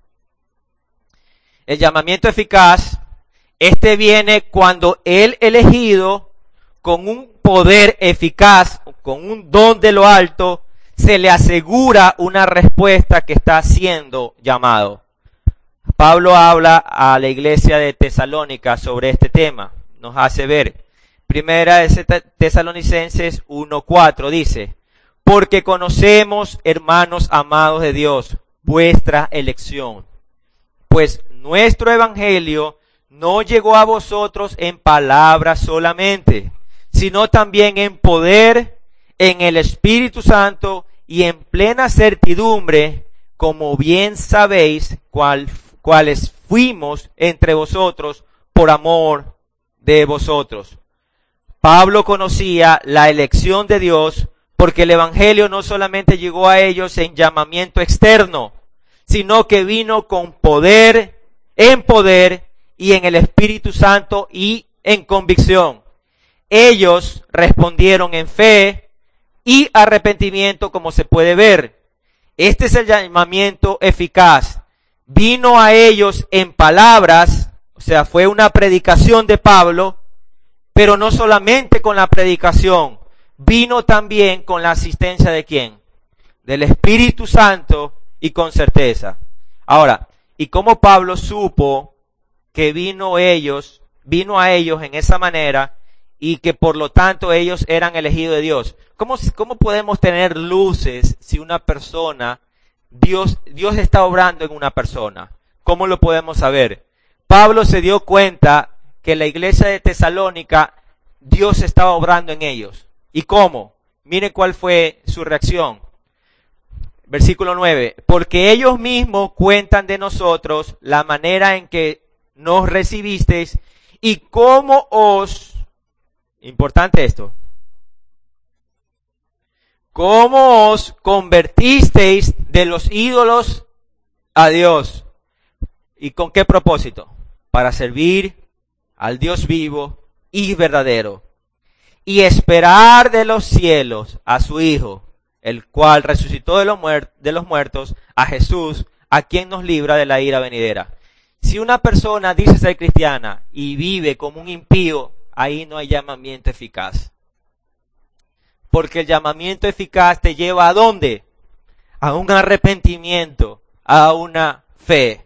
El llamamiento eficaz, este viene cuando el elegido, con un poder eficaz, con un don de lo alto, se le asegura una respuesta que está siendo llamado. Pablo habla a la iglesia de Tesalónica sobre este tema. Nos hace ver. Primera de Tesalonicenses uno cuatro dice, porque conocemos, hermanos amados de Dios, vuestra elección. Pues nuestro evangelio no llegó a vosotros en palabras solamente, sino también en poder, en el Espíritu Santo y en plena certidumbre, como bien sabéis cuál, cuáles fuimos entre vosotros por amor de vosotros. Pablo conocía la elección de Dios porque el Evangelio no solamente llegó a ellos en llamamiento externo, sino que vino con poder, en poder y en el Espíritu Santo y en convicción. Ellos respondieron en fe y arrepentimiento, como se puede ver. Este es el llamamiento eficaz. Vino a ellos en palabras, o sea, fue una predicación de Pablo, pero no solamente con la predicación, vino también con la asistencia de ¿quién? Del Espíritu Santo y con certeza. Ahora, ¿y cómo Pablo supo que vino ellos, vino a ellos en esa manera y que por lo tanto ellos eran elegidos de Dios? ¿Cómo, cómo podemos tener luces si una persona Dios, Dios está obrando en una persona. ¿Cómo lo podemos saber? Pablo se dio cuenta que la iglesia de Tesalónica, Dios estaba obrando en ellos. ¿Y cómo? Mire cuál fue su reacción. Versículo nueve. Porque ellos mismos cuentan de nosotros la manera en que nos recibisteis y cómo os, importante esto, cómo os convertisteis de los ídolos a Dios. ¿Y con qué propósito? Para servir al Dios vivo y verdadero, y esperar de los cielos a su Hijo, el cual resucitó de los, muer- de los muertos, a Jesús, a quien nos libra de la ira venidera. Si una persona dice ser cristiana y vive como un impío, ahí no hay llamamiento eficaz. Porque el llamamiento eficaz te lleva ¿a dónde? A un arrepentimiento, a una fe.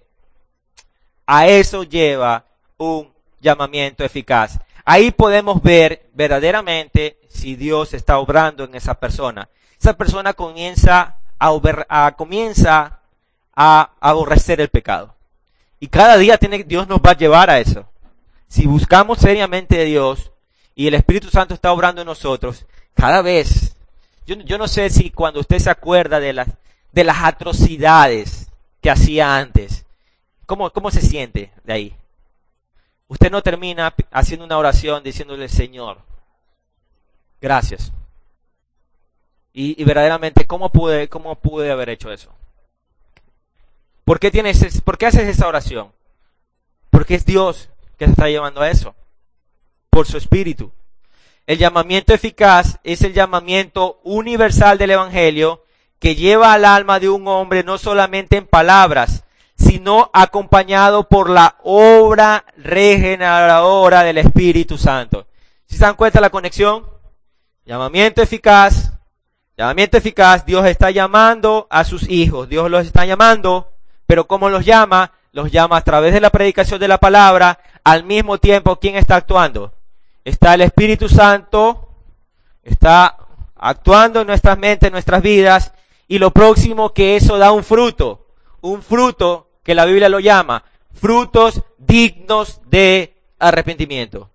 A eso lleva un llamamiento eficaz. Ahí podemos ver verdaderamente si Dios está obrando en esa persona. Esa persona comienza a, ober, a, comienza a aborrecer el pecado. Y cada día tiene, Dios nos va a llevar a eso. Si buscamos seriamente de Dios y el Espíritu Santo está obrando en nosotros, cada vez, yo, yo no sé si cuando usted se acuerda de las, de las atrocidades que hacía antes, ¿cómo, cómo se siente de ahí? Usted no termina haciendo una oración diciéndole, Señor, gracias. Y, y verdaderamente, ¿cómo pude, cómo pude haber hecho eso? ¿Por qué tienes, por qué haces esa oración? Porque es Dios que te está llevando a eso. Por su Espíritu. El llamamiento eficaz es el llamamiento universal del Evangelio que lleva al alma de un hombre no solamente en palabras, sino acompañado por la obra regeneradora del Espíritu Santo. ¿Sí se dan cuenta la conexión? Llamamiento eficaz, llamamiento eficaz, Dios está llamando a sus hijos, Dios los está llamando, pero ¿cómo los llama? Los llama a través de la predicación de la palabra. Al mismo tiempo, ¿quién está actuando? Está el Espíritu Santo, está actuando en nuestras mentes, en nuestras vidas, y lo próximo que eso da un fruto, un fruto que la Biblia lo llama, frutos dignos de arrepentimiento.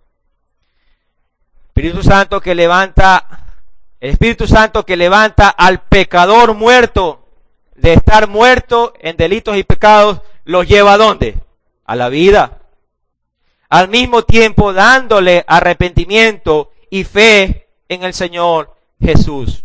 Espíritu Santo que levanta, el Espíritu Santo que levanta al pecador muerto, de estar muerto en delitos y pecados, los lleva ¿a dónde? A la vida. Al mismo tiempo dándole arrepentimiento y fe en el Señor Jesús.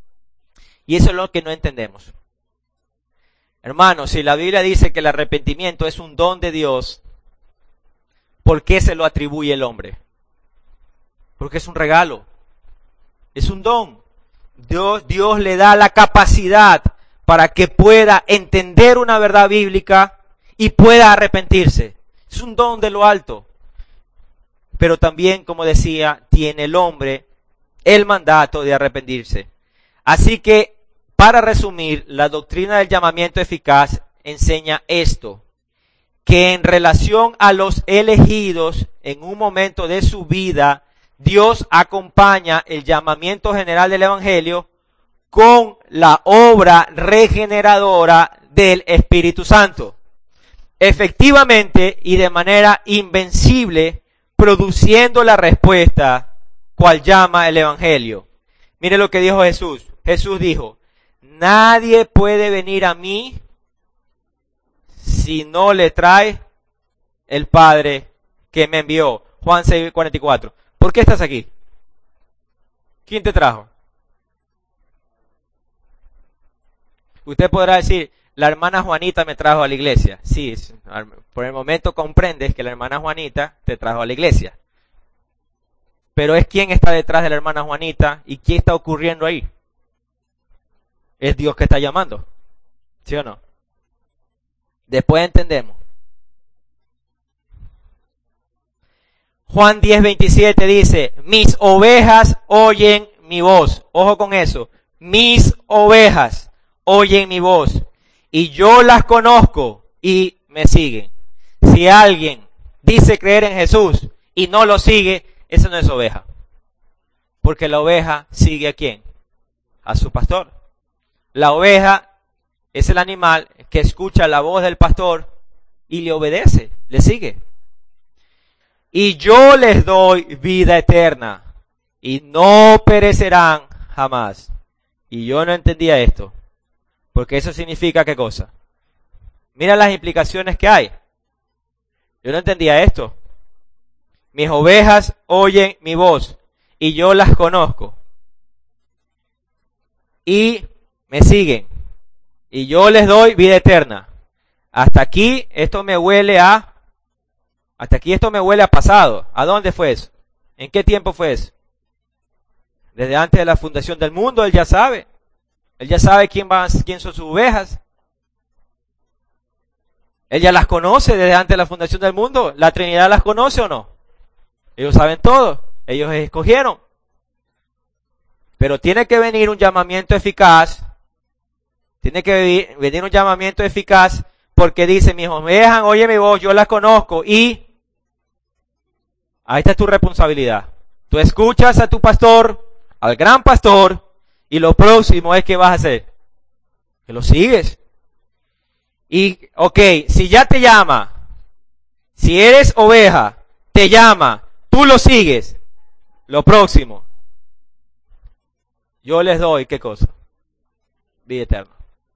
Y eso es lo que no entendemos. Hermanos, si la Biblia dice que el arrepentimiento es un don de Dios, ¿por qué se lo atribuye el hombre? Porque es un regalo. Es un don. Dios, Dios le da la capacidad para que pueda entender una verdad bíblica y pueda arrepentirse. Es un don de lo alto. Pero también, como decía, tiene el hombre el mandato de arrepentirse. Así que, para resumir, la doctrina del llamamiento eficaz enseña esto, que en relación a los elegidos en un momento de su vida, Dios acompaña el llamamiento general del Evangelio con la obra regeneradora del Espíritu Santo. Efectivamente y de manera invencible, produciendo la respuesta cual llama el Evangelio. Mire lo que dijo Jesús. Jesús dijo, nadie puede venir a mí si no le trae el Padre que me envió. Juan seis cuarenta y cuatro. ¿Por qué estás aquí? ¿Quién te trajo? Usted podrá decir, la hermana Juanita me trajo a la iglesia. Sí, por el momento comprendes que la hermana Juanita te trajo a la iglesia. Pero es quién está detrás de la hermana Juanita y qué está ocurriendo ahí. Es Dios que está llamando. ¿Sí o no? Después entendemos. Juan diez veintisiete dice, mis ovejas oyen mi voz. Ojo con eso. Mis ovejas oyen mi voz. Y yo las conozco y me siguen. Si alguien dice creer en Jesús y no lo sigue, esa no es oveja. Porque la oveja sigue a quién? A su pastor. La oveja es el animal que escucha la voz del pastor y le obedece, le sigue. Y yo les doy vida eterna y no perecerán jamás. Y yo no entendía esto, porque eso significa ¿qué cosa? Mira las implicaciones que hay. Yo no entendía esto. Mis ovejas oyen mi voz y yo las conozco. Y me siguen. Y yo les doy vida eterna. Hasta aquí esto me huele a... Hasta aquí esto me huele a pasado. ¿A dónde fue eso? ¿En qué tiempo fue eso? Desde antes de la fundación del mundo, Él ya sabe. Él ya sabe quién, va, quién son sus ovejas. Él ya las conoce desde antes de la fundación del mundo. ¿La Trinidad las conoce o no? Ellos saben todo. Ellos escogieron. Pero tiene que venir un llamamiento eficaz. Tiene que venir un llamamiento eficaz porque dice, mis ovejas, oye mi voz, yo las conozco y ahí está tu responsabilidad. Tú escuchas a tu pastor, al gran pastor, y lo próximo es que vas a hacer. Que lo sigues. Y, ok, si ya te llama, si eres oveja, te llama, tú lo sigues. Lo próximo. Yo les doy, ¿qué cosa? Vida eterna.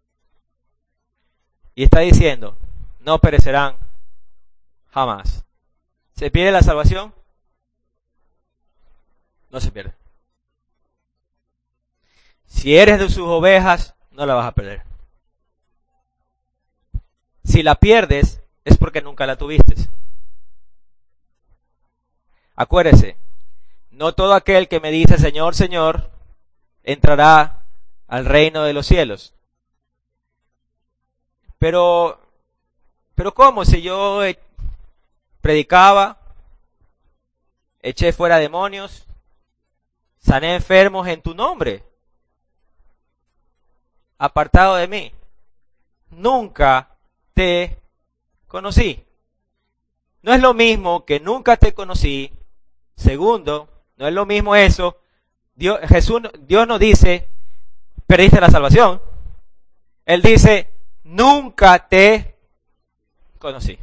Y está diciendo, no perecerán jamás. ¿Se pierde la salvación? No se pierde. Si eres de sus ovejas, no la vas a perder. Si la pierdes, es porque nunca la tuviste. Acuérdese, no todo aquel que me dice Señor, Señor, entrará al reino de los cielos. Pero, pero ¿cómo? Si yo predicaba, eché fuera demonios, sané enfermos en tu nombre, apartado de mí, nunca te conocí. No es lo mismo que nunca te conocí. Segundo, no es lo mismo eso. Dios, Jesús, Dios no dice, perdiste la salvación. Él dice, nunca te conocí.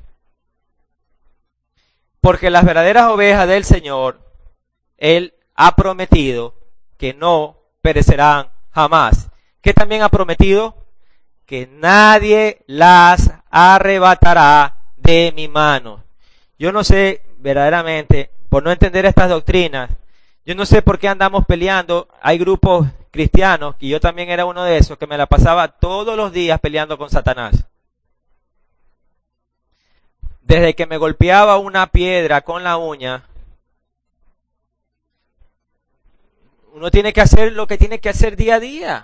Porque las verdaderas ovejas del Señor, Él ha prometido que no perecerán jamás. ¿Qué también ha prometido? Que nadie las arrebatará de mi mano. Yo no sé verdaderamente, por no entender estas doctrinas, yo no sé por qué andamos peleando. Hay grupos cristianos, y yo también era uno de esos, que me la pasaba todos los días peleando con Satanás. Desde que me golpeaba una piedra con la uña, uno tiene que hacer lo que tiene que hacer día a día.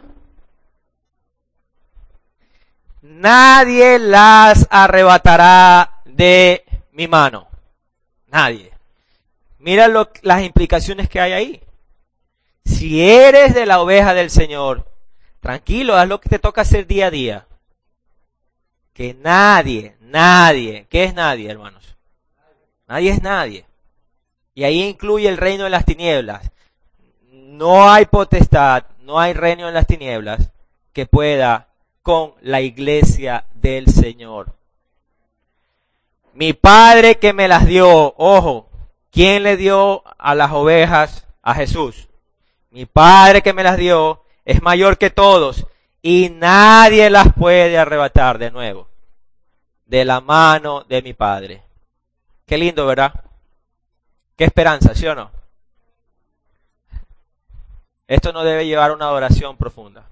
Nadie las arrebatará de mi mano. Nadie. Mira lo, las implicaciones que hay ahí. Si eres de la oveja del Señor, tranquilo, haz lo que te toca hacer día a día. Que nadie, nadie, ¿qué es nadie, hermanos? Nadie es nadie. Y ahí incluye el reino de las tinieblas. No hay potestad, no hay reino en las tinieblas que pueda con la iglesia del Señor. Mi Padre que me las dio, ojo, ¿quién le dio a las ovejas? A Jesús. Mi Padre que me las dio es mayor que todos y nadie las puede arrebatar de nuevo de la mano de mi Padre. Qué lindo, ¿verdad? Qué esperanza, ¿sí o no? Esto nos debe llevar a una adoración profunda.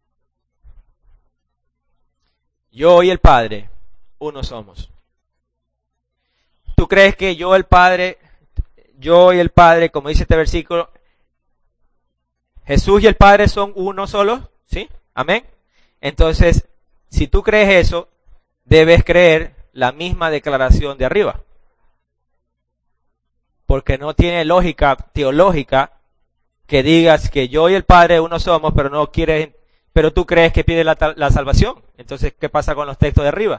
Yo y el Padre, uno somos. ¿Tú crees que yo, el Padre, yo y el Padre, como dice este versículo, Jesús y el Padre son uno solo? ¿Sí? Amén. Entonces, si tú crees eso, debes creer la misma declaración de arriba. Porque no tiene lógica teológica que digas que yo y el Padre uno somos, pero no quieres, pero tú crees que pide la, la salvación. Entonces, ¿qué pasa con los textos de arriba?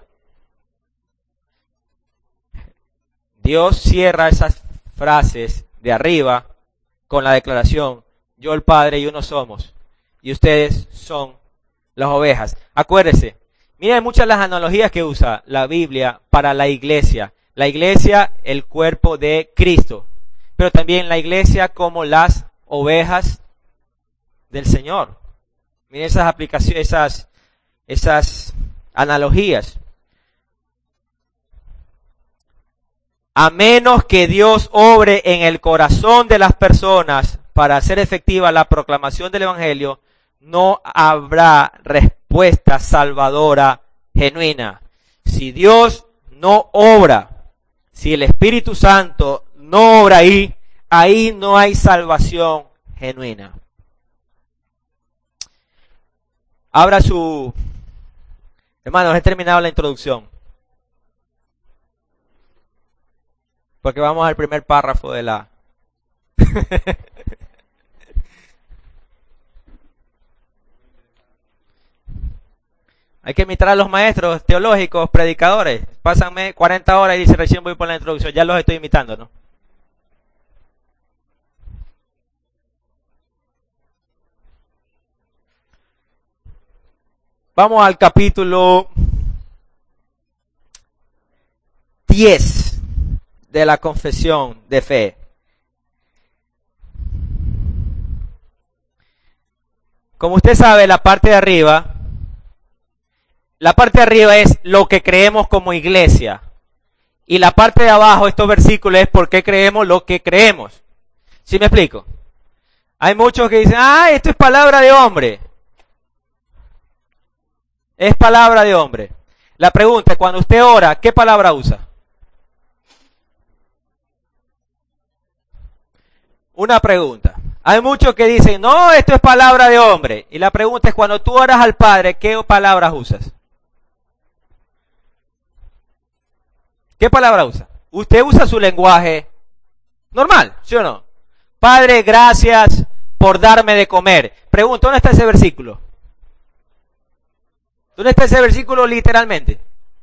Dios cierra esas frases de arriba con la declaración, yo el Padre y uno somos, y ustedes son las ovejas. Acuérdese, Miren muchas las analogías que usa la Biblia para la iglesia. La iglesia, el cuerpo de Cristo, pero también la iglesia como las ovejas del Señor. Miren esas aplicaciones, esas, esas analogías. A menos que Dios obre en el corazón de las personas para hacer efectiva la proclamación del Evangelio, no habrá respuesta salvadora genuina. Si Dios no obra, si el Espíritu Santo no obra ahí, ahí no hay salvación genuina. Abra su... Hermanos, he terminado la introducción. Porque vamos al primer párrafo de la... Hay que imitar a los maestros teológicos, predicadores. Pásanme cuarenta horas y dice, recién voy por la introducción. Ya los estoy imitando, ¿no? Vamos al capítulo diez de la confesión de fe. Como usted sabe, la parte de arriba, la parte de arriba es lo que creemos como iglesia. Y la parte de abajo, estos versículos, es por qué creemos lo que creemos. ¿Sí me explico? Hay muchos que dicen, ah, esto es palabra de hombre. Es palabra de hombre. La pregunta es, cuando usted ora, ¿qué palabra usa? Una pregunta. Hay muchos que dicen, no, esto es palabra de hombre. Y la pregunta es, cuando tú oras al Padre, ¿qué palabras usas? ¿Qué palabra usa? Usted usa su lenguaje normal, ¿sí o no? Padre, gracias por darme de comer. Pregunta, ¿dónde está ese versículo? ¿Dónde está ese versículo literalmente?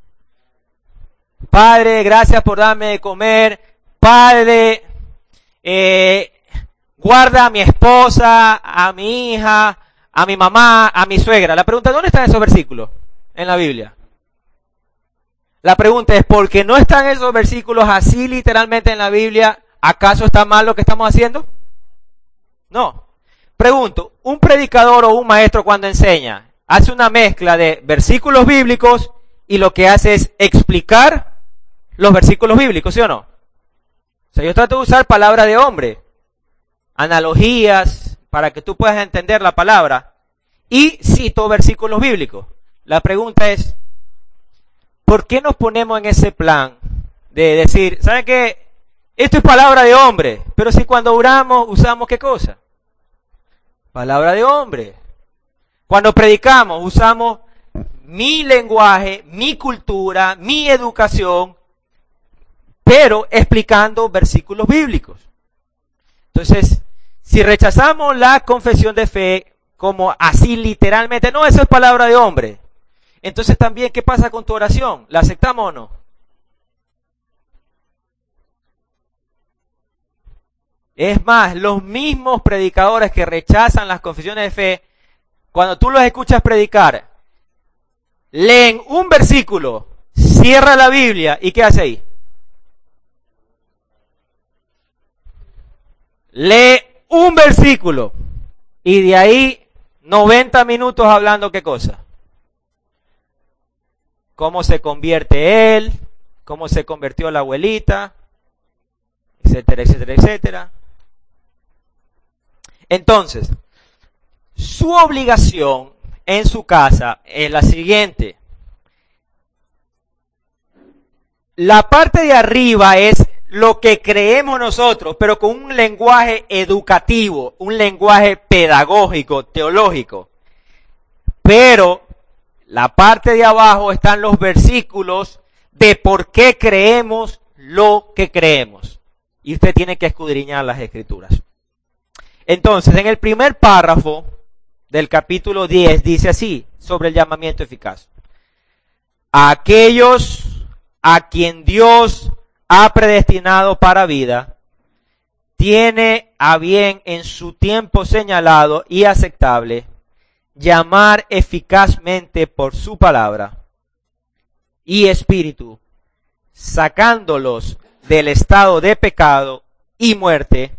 Padre, gracias por darme de comer. Padre, eh, guarda a mi esposa, a mi hija, a mi mamá, a mi suegra. La pregunta, ¿dónde están esos versículos en la Biblia? La pregunta es, ¿por qué no están esos versículos así literalmente en la Biblia? ¿Acaso está mal lo que estamos haciendo? No. Pregunto, ¿un predicador o un maestro cuando enseña hace una mezcla de versículos bíblicos y lo que hace es explicar los versículos bíblicos, ¿sí o no? O sea, yo trato de usar palabra de hombre, analogías, para que tú puedas entender la palabra, y cito versículos bíblicos. La pregunta es, ¿por qué nos ponemos en ese plan de decir, ¿saben qué? Esto es palabra de hombre, pero si cuando oramos usamos ¿qué cosa? Palabra de hombre. Cuando predicamos usamos mi lenguaje, mi cultura, mi educación, pero explicando versículos bíblicos. Entonces, si rechazamos la confesión de fe como así literalmente, no, eso es palabra de hombre. Entonces también, ¿qué pasa con tu oración? ¿La aceptamos o no? Es más, los mismos predicadores que rechazan las confesiones de fe, cuando tú los escuchas predicar, leen un versículo, cierra la Biblia y ¿qué hace ahí? Lee un versículo y de ahí noventa minutos hablando ¿qué cosa? Cómo se convierte él, cómo se convirtió la abuelita, etcétera, etcétera, etcétera. Entonces, su obligación en su casa es la siguiente. La parte de arriba es lo que creemos nosotros, pero con un lenguaje educativo, un lenguaje pedagógico, teológico. Pero la parte de abajo están los versículos de por qué creemos lo que creemos. Y usted tiene que escudriñar las Escrituras. Entonces, en el primer párrafo del capítulo diez dice así, sobre el llamamiento eficaz. A aquellos a quien Dios ha predestinado para vida, tiene a bien en su tiempo señalado y aceptable llamar eficazmente por su palabra, y espíritu, sacándolos del estado de pecado y muerte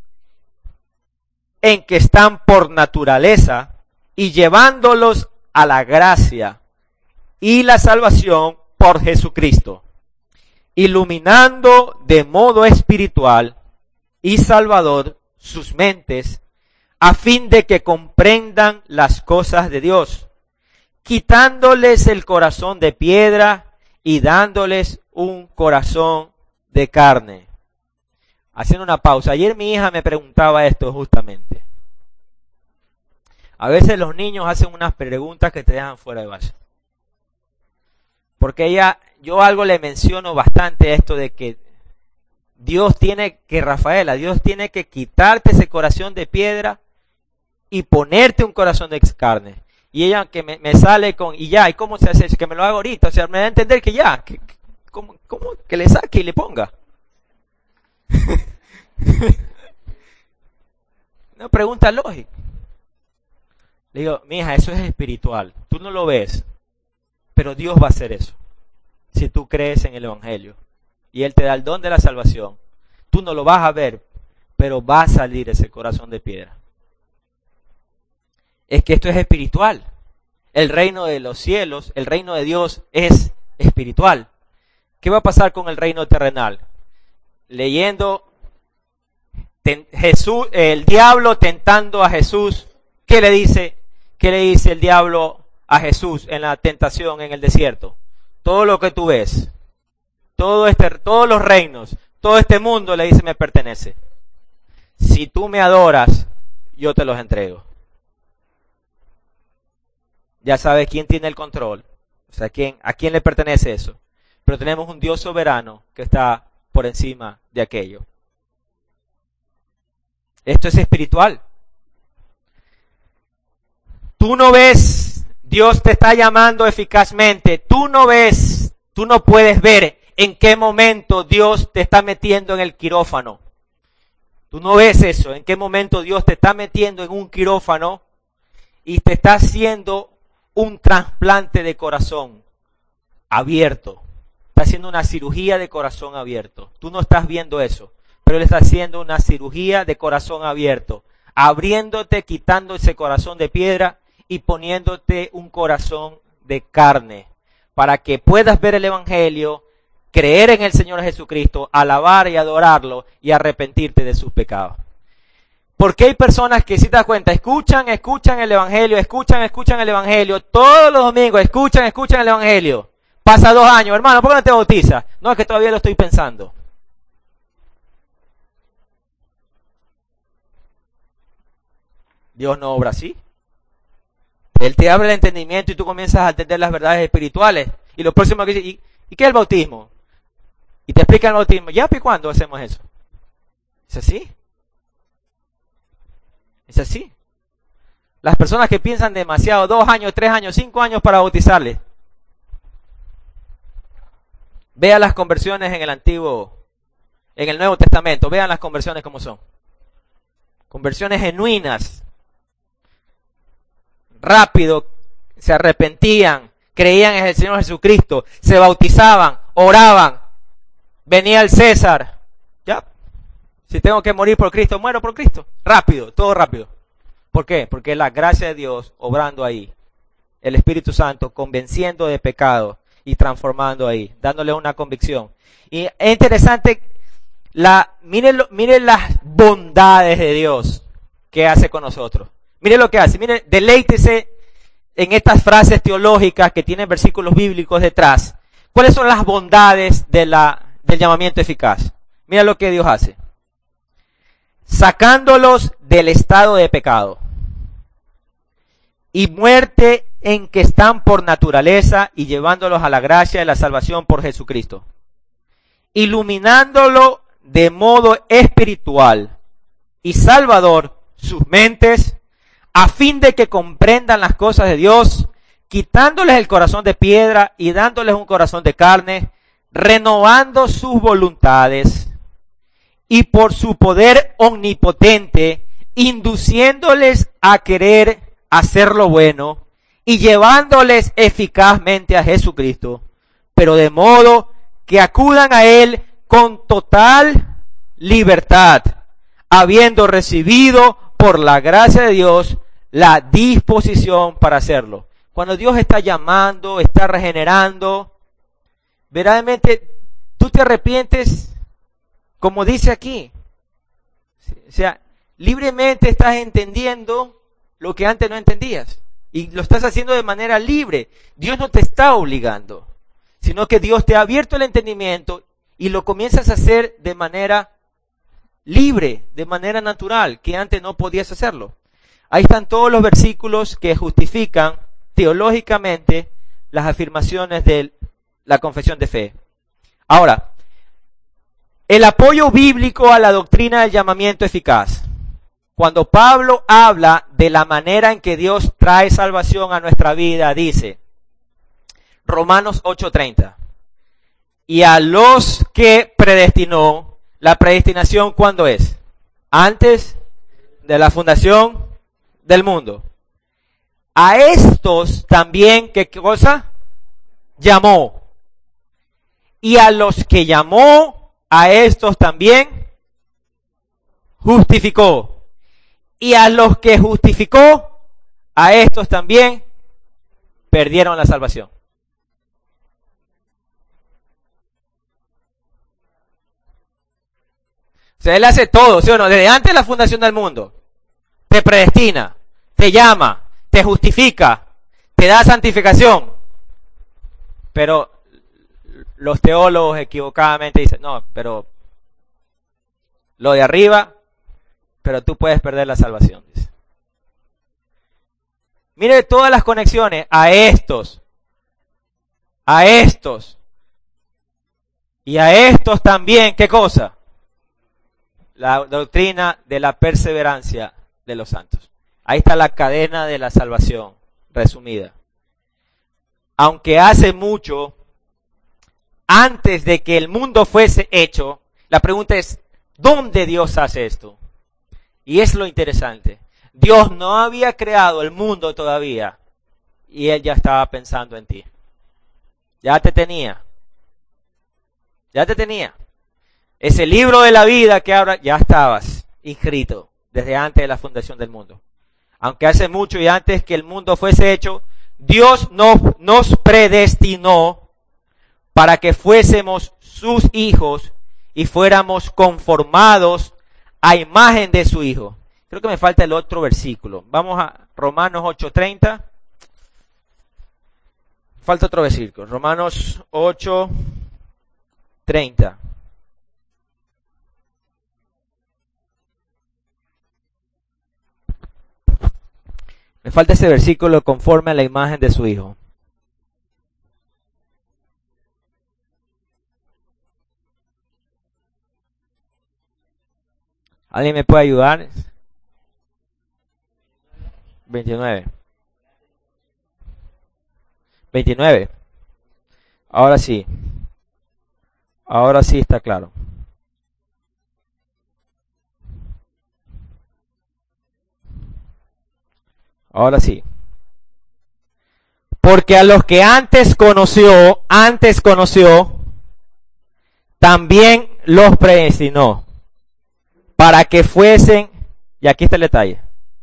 en que están por naturaleza y llevándolos a la gracia y la salvación por Jesucristo, iluminando de modo espiritual y salvador sus mentes, a fin de que comprendan las cosas de Dios, quitándoles el corazón de piedra y dándoles un corazón de carne. Haciendo una pausa, ayer mi hija me preguntaba esto justamente. A veces los niños hacen unas preguntas que te dejan fuera de base. Porque ella, yo algo le menciono bastante esto de que Dios tiene que, Rafaela, Dios tiene que quitarte ese corazón de piedra y ponerte un corazón de carne. Y ella que me, me sale con, y ya, ¿y cómo se hace eso? Que me lo haga ahorita, o sea, me da a entender que ya, que, que, ¿cómo, cómo? Que le saque y le ponga. Una pregunta lógica. Le digo, mija, eso es espiritual, tú no lo ves, pero Dios va a hacer eso, si tú crees en el Evangelio. Y Él te da el don de la salvación. Tú no lo vas a ver, pero va a salir ese corazón de piedra. Es que esto es espiritual. El reino de los cielos, el reino de Dios es espiritual. ¿Qué va a pasar con el reino terrenal? Leyendo ten, Jesús, el diablo tentando a Jesús. ¿Qué le dice? ¿Qué le dice el diablo a Jesús en la tentación en el desierto? Todo lo que tú ves, todo este, todos los reinos, todo este mundo, le dice, me pertenece. Si tú me adoras, yo te los entrego. Ya sabes quién tiene el control, o sea, quién, a quién le pertenece eso. Pero tenemos un Dios soberano que está por encima de aquello. Esto es espiritual. Tú no ves, Dios te está llamando eficazmente, tú no ves, tú no puedes ver en qué momento Dios te está metiendo en el quirófano. Tú no ves eso, en qué momento Dios te está metiendo en un quirófano y te está haciendo un trasplante de corazón abierto. Está haciendo una cirugía de corazón abierto. Tú no estás viendo eso, pero Él está haciendo una cirugía de corazón abierto, abriéndote, quitando ese corazón de piedra y poniéndote un corazón de carne, para que puedas ver el Evangelio, creer en el Señor Jesucristo, alabar y adorarlo y arrepentirte de sus pecados. Porque hay personas que, si te das cuenta, escuchan, escuchan el Evangelio, escuchan, escuchan el Evangelio, todos los domingos escuchan, escuchan el Evangelio. Pasa dos años, hermano, ¿por qué no te bautizas? No, es que todavía lo estoy pensando. Dios no obra así. Él te abre el entendimiento y tú comienzas a entender las verdades espirituales. Y lo próximo que dice, ¿y, ¿y qué es el bautismo? Y te explica el bautismo. ¿Ya y cuándo hacemos eso? ¿Es así? ¿Es así? Las personas que piensan demasiado, dos años, tres años, cinco años para bautizarles. Vean las conversiones en el Antiguo, en el Nuevo Testamento. Vean las conversiones como son. Conversiones genuinas. Rápido, se arrepentían, creían en el Señor Jesucristo, se bautizaban, oraban, venía el César, ya, si tengo que morir por Cristo, muero por Cristo, rápido, todo rápido. ¿Por qué? Porque la gracia de Dios obrando ahí, el Espíritu Santo convenciendo de pecado y transformando ahí, dándole una convicción. Y es interesante, la, miren, miren las bondades de Dios que hace con nosotros. Mire lo que hace, mire, deleítese en estas frases teológicas que tienen versículos bíblicos detrás. ¿Cuáles son las bondades de la, del llamamiento eficaz? Mira lo que Dios hace. Sacándolos del estado de pecado y muerte en que están por naturaleza y llevándolos a la gracia y la salvación por Jesucristo. Iluminándolo de modo espiritual y salvador sus mentes, a fin de que comprendan las cosas de Dios, quitándoles el corazón de piedra y dándoles un corazón de carne, renovando sus voluntades y por su poder omnipotente, induciéndoles a querer hacer lo bueno y llevándoles eficazmente a Jesucristo, pero de modo que acudan a Él con total libertad, habiendo recibido por la gracia de Dios la disposición para hacerlo. Cuando Dios está llamando, está regenerando, verdaderamente tú te arrepientes, como dice aquí. O sea, libremente estás entendiendo lo que antes no entendías. Y lo estás haciendo de manera libre. Dios no te está obligando, sino que Dios te ha abierto el entendimiento y lo comienzas a hacer de manera libre, de manera natural, que antes no podías hacerlo. Ahí están todos los versículos que justifican teológicamente las afirmaciones de la confesión de fe. Ahora, el apoyo bíblico a la doctrina del llamamiento eficaz. Cuando Pablo habla de la manera en que Dios trae salvación a nuestra vida, dice, Romanos ocho treinta, y a los que predestinó, la predestinación, ¿cuándo es? Antes de la fundación del mundo. A estos también, ¿qué cosa? Llamó. Y a los que llamó, a estos también justificó. Y a los que justificó, a estos también perdieron la salvación. O sea, Él hace todo, ¿sí o no? Desde antes de la fundación del mundo. Te predestina, te llama, te justifica, te da santificación. Pero los teólogos equivocadamente dicen, no, pero lo de arriba, pero tú puedes perder la salvación, dice. Mire todas las conexiones a estos, a estos, y a estos también, ¿qué cosa? La doctrina de la perseverancia de los santos. Ahí está la cadena de la salvación, resumida. Aunque hace mucho, antes de que el mundo fuese hecho, la pregunta es, ¿dónde Dios hace esto? Y es lo interesante. Dios no había creado el mundo todavía y Él ya estaba pensando en ti. Ya te tenía. Ya te tenía. Ese libro de la vida que ahora ya estabas inscrito desde antes de la fundación del mundo. Aunque hace mucho y antes que el mundo fuese hecho, Dios nos, nos predestinó para que fuésemos sus hijos y fuéramos conformados a imagen de su Hijo. Creo que me falta el otro versículo. Vamos a Romanos ocho treinta. Falta otro versículo. Romanos ocho treinta. Me falta ese versículo conforme a la imagen de su Hijo. ¿Alguien me puede ayudar? veintinueve. veintinueve. Ahora sí. Ahora sí está claro. Ahora sí. Porque a los que antes conoció, antes conoció, también los predestinó para que fuesen, y aquí está el detalle.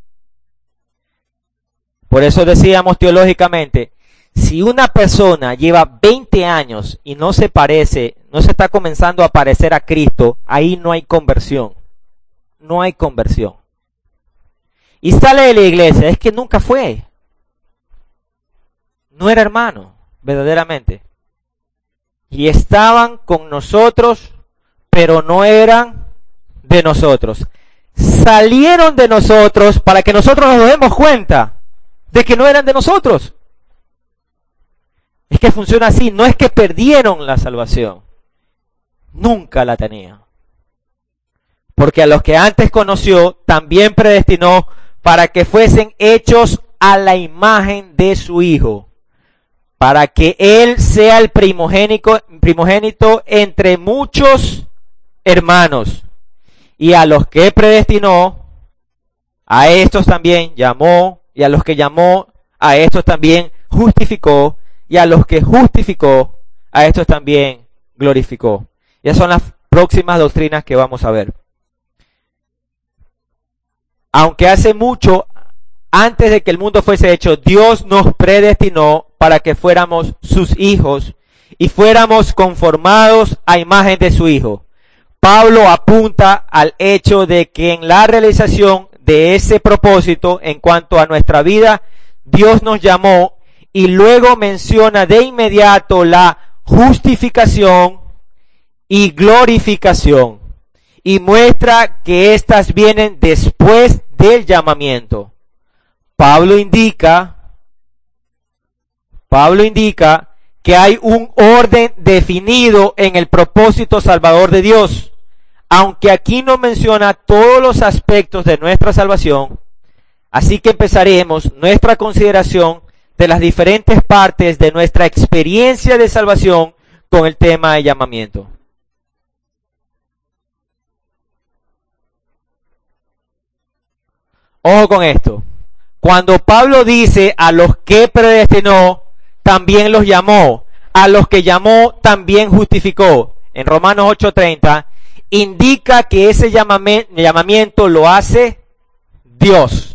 Por eso decíamos teológicamente, si una persona lleva veinte años y no se parece, no se está comenzando a parecer a Cristo, ahí no hay conversión. No hay conversión. Y sale de la iglesia, es que nunca fue. No era hermano, verdaderamente. Y estaban con nosotros, pero no eran de nosotros. Salieron de nosotros para que nosotros nos demos cuenta de que no eran de nosotros. Es que funciona así, no es que perdieron la salvación. Nunca la tenían. Porque a los que antes conoció, también predestinó para que fuesen hechos a la imagen de su Hijo, para que Él sea el primogénito, primogénito entre muchos hermanos. Y a los que predestinó, a estos también llamó, y a los que llamó, a estos también justificó, y a los que justificó, a estos también glorificó. Y esas son las próximas doctrinas que vamos a ver. Aunque hace mucho, antes de que el mundo fuese hecho, Dios nos predestinó para que fuéramos sus hijos y fuéramos conformados a imagen de su Hijo. Pablo apunta al hecho de que en la realización de ese propósito en cuanto a nuestra vida, Dios nos llamó y luego menciona de inmediato la justificación y glorificación y muestra que éstas vienen después del llamamiento. Pablo indica, Pablo indica que hay un orden definido en el propósito salvador de Dios. Aunque aquí no menciona todos los aspectos de nuestra salvación, así que empezaremos nuestra consideración de las diferentes partes de nuestra experiencia de salvación con el tema de llamamiento. Ojo con esto. Cuando Pablo dice a los que predestinó, también los llamó. A los que llamó, también justificó. En Romanos ocho treinta, indica que ese llamamiento lo hace Dios.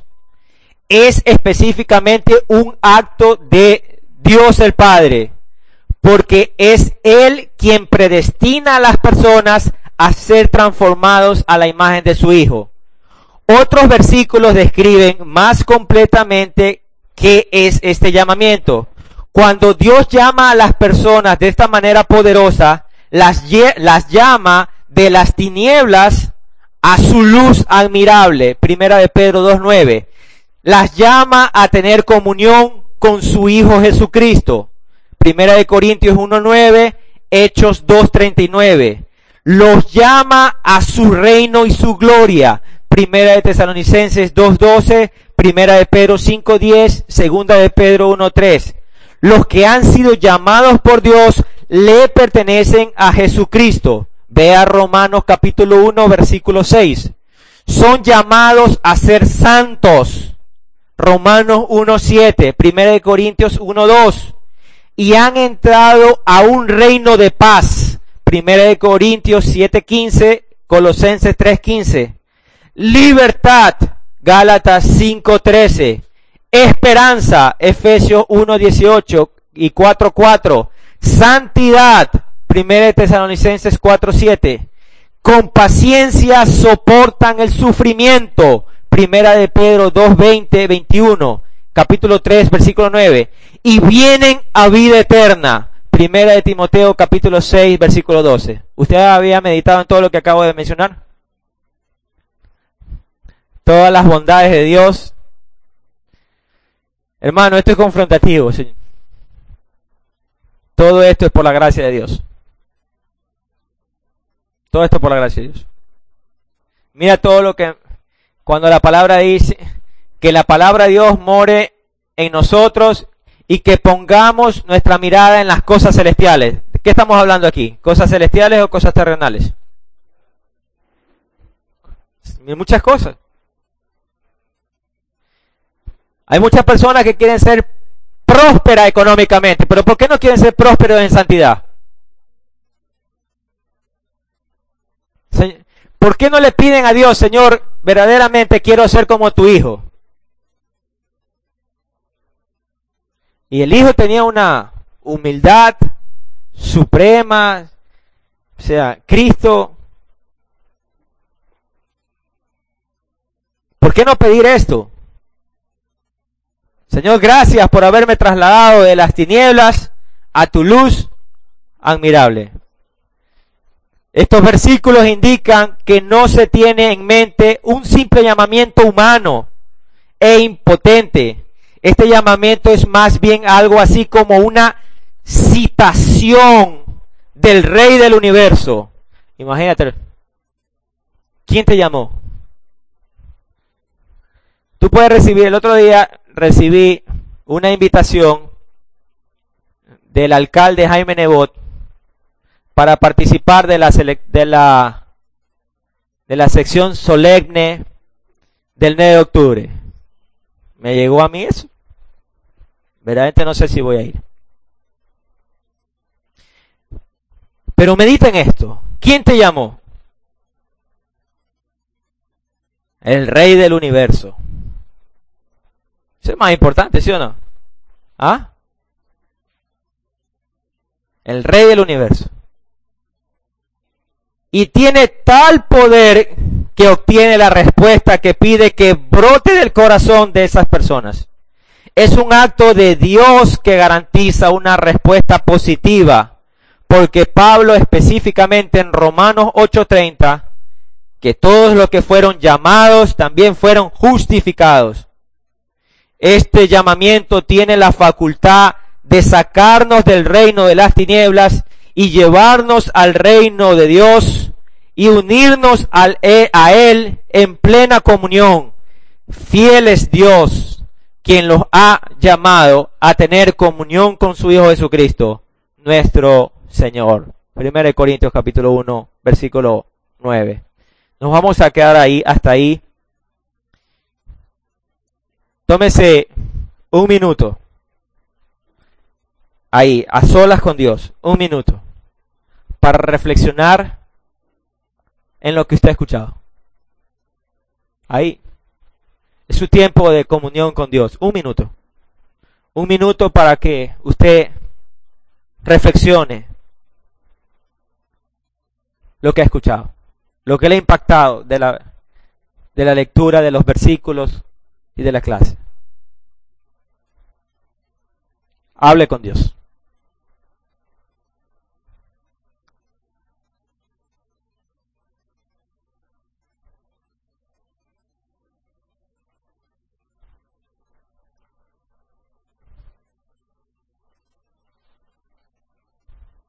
Es específicamente un acto de Dios el Padre, porque es Él quien predestina a las personas a ser transformados a la imagen de su Hijo. Otros versículos describen más completamente qué es este llamamiento. Cuando Dios llama a las personas de esta manera poderosa, las, las llama de las tinieblas a su luz admirable. Primera de Pedro dos nueve. Las llama a tener comunión con su Hijo Jesucristo. Primera de Corintios uno nueve, Hechos dos treinta y nueve. Los llama a su reino y su gloria. Primera de Tesalonicenses dos doce, Primera de Pedro cinco diez, Segunda de Pedro uno tres. Los que han sido llamados por Dios le pertenecen a Jesucristo. Vea Romanos capítulo uno, versículo seis. Son llamados a ser santos. Romanos uno siete, Primera de Corintios uno dos. Y han entrado a un reino de paz. Primera de Corintios siete quince, Colosenses tres quince. Libertad, Gálatas cinco trece. Esperanza, Efesios uno dieciocho y cuatro cuatro. Santidad, Primera de Tesalonicenses cuatro siete. Con paciencia soportan el sufrimiento, Primera de Pedro dos veinte veintiuno. Capítulo tres, versículo nueve. Y vienen a vida eterna, Primera de Timoteo capítulo seis, versículo doce. ¿Usted había meditado en todo lo que acabo de mencionar? Todas las bondades de Dios. Hermano, esto es confrontativo, Señor. Todo esto es por la gracia de Dios. Todo esto es por la gracia de Dios. Mira todo lo que, cuando la palabra dice que la palabra de Dios more en nosotros y que pongamos nuestra mirada en las cosas celestiales. ¿De qué estamos hablando aquí? ¿Cosas celestiales o cosas terrenales? Muchas cosas. Hay muchas personas que quieren ser prósperas económicamente, pero ¿por qué no quieren ser prósperos en santidad? ¿Por qué no le piden a Dios, Señor, verdaderamente quiero ser como tu hijo? Y el hijo tenía una humildad suprema, o sea, Cristo. ¿Por qué no pedir esto? Señor, gracias por haberme trasladado de las tinieblas a tu luz admirable. Estos versículos indican que no se tiene en mente un simple llamamiento humano e impotente. Este llamamiento es más bien algo así como una citación del Rey del Universo. Imagínate, ¿quién te llamó? Tú puedes recibir, el otro día recibí una invitación del alcalde Jaime Nebot para participar de la, de la, de la sección solemne del nueve de octubre. Me llegó a mí eso. Verdaderamente no sé si voy a ir. Pero medita en esto. ¿Quién te llamó? El Rey del universo. Eso es más importante, ¿sí o no? ¿Ah? El Rey del universo. Y tiene tal poder que obtiene la respuesta que pide que brote del corazón de esas personas. Es un acto de Dios que garantiza una respuesta positiva, porque Pablo específicamente en Romanos ocho treinta, que todos los que fueron llamados también fueron justificados. Este llamamiento tiene la facultad de sacarnos del reino de las tinieblas y llevarnos al reino de Dios y unirnos al, a Él en plena comunión. Fiel es Dios, quien los ha llamado a tener comunión con su Hijo Jesucristo, nuestro Señor. Primera de Corintios capítulo uno, versículo nueve. Nos vamos a quedar ahí, hasta ahí. Tómese un minuto. Ahí, a solas con Dios, un minuto, para reflexionar en lo que usted ha escuchado. Ahí, es su tiempo de comunión con Dios, un minuto. Un minuto para que usted reflexione lo que ha escuchado, lo que le ha impactado de la, de la lectura de los versículos y de la clase. Hable con Dios.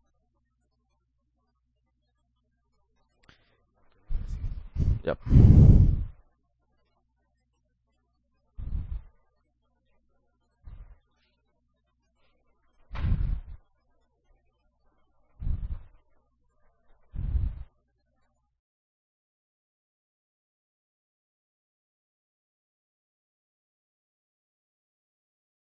Yep.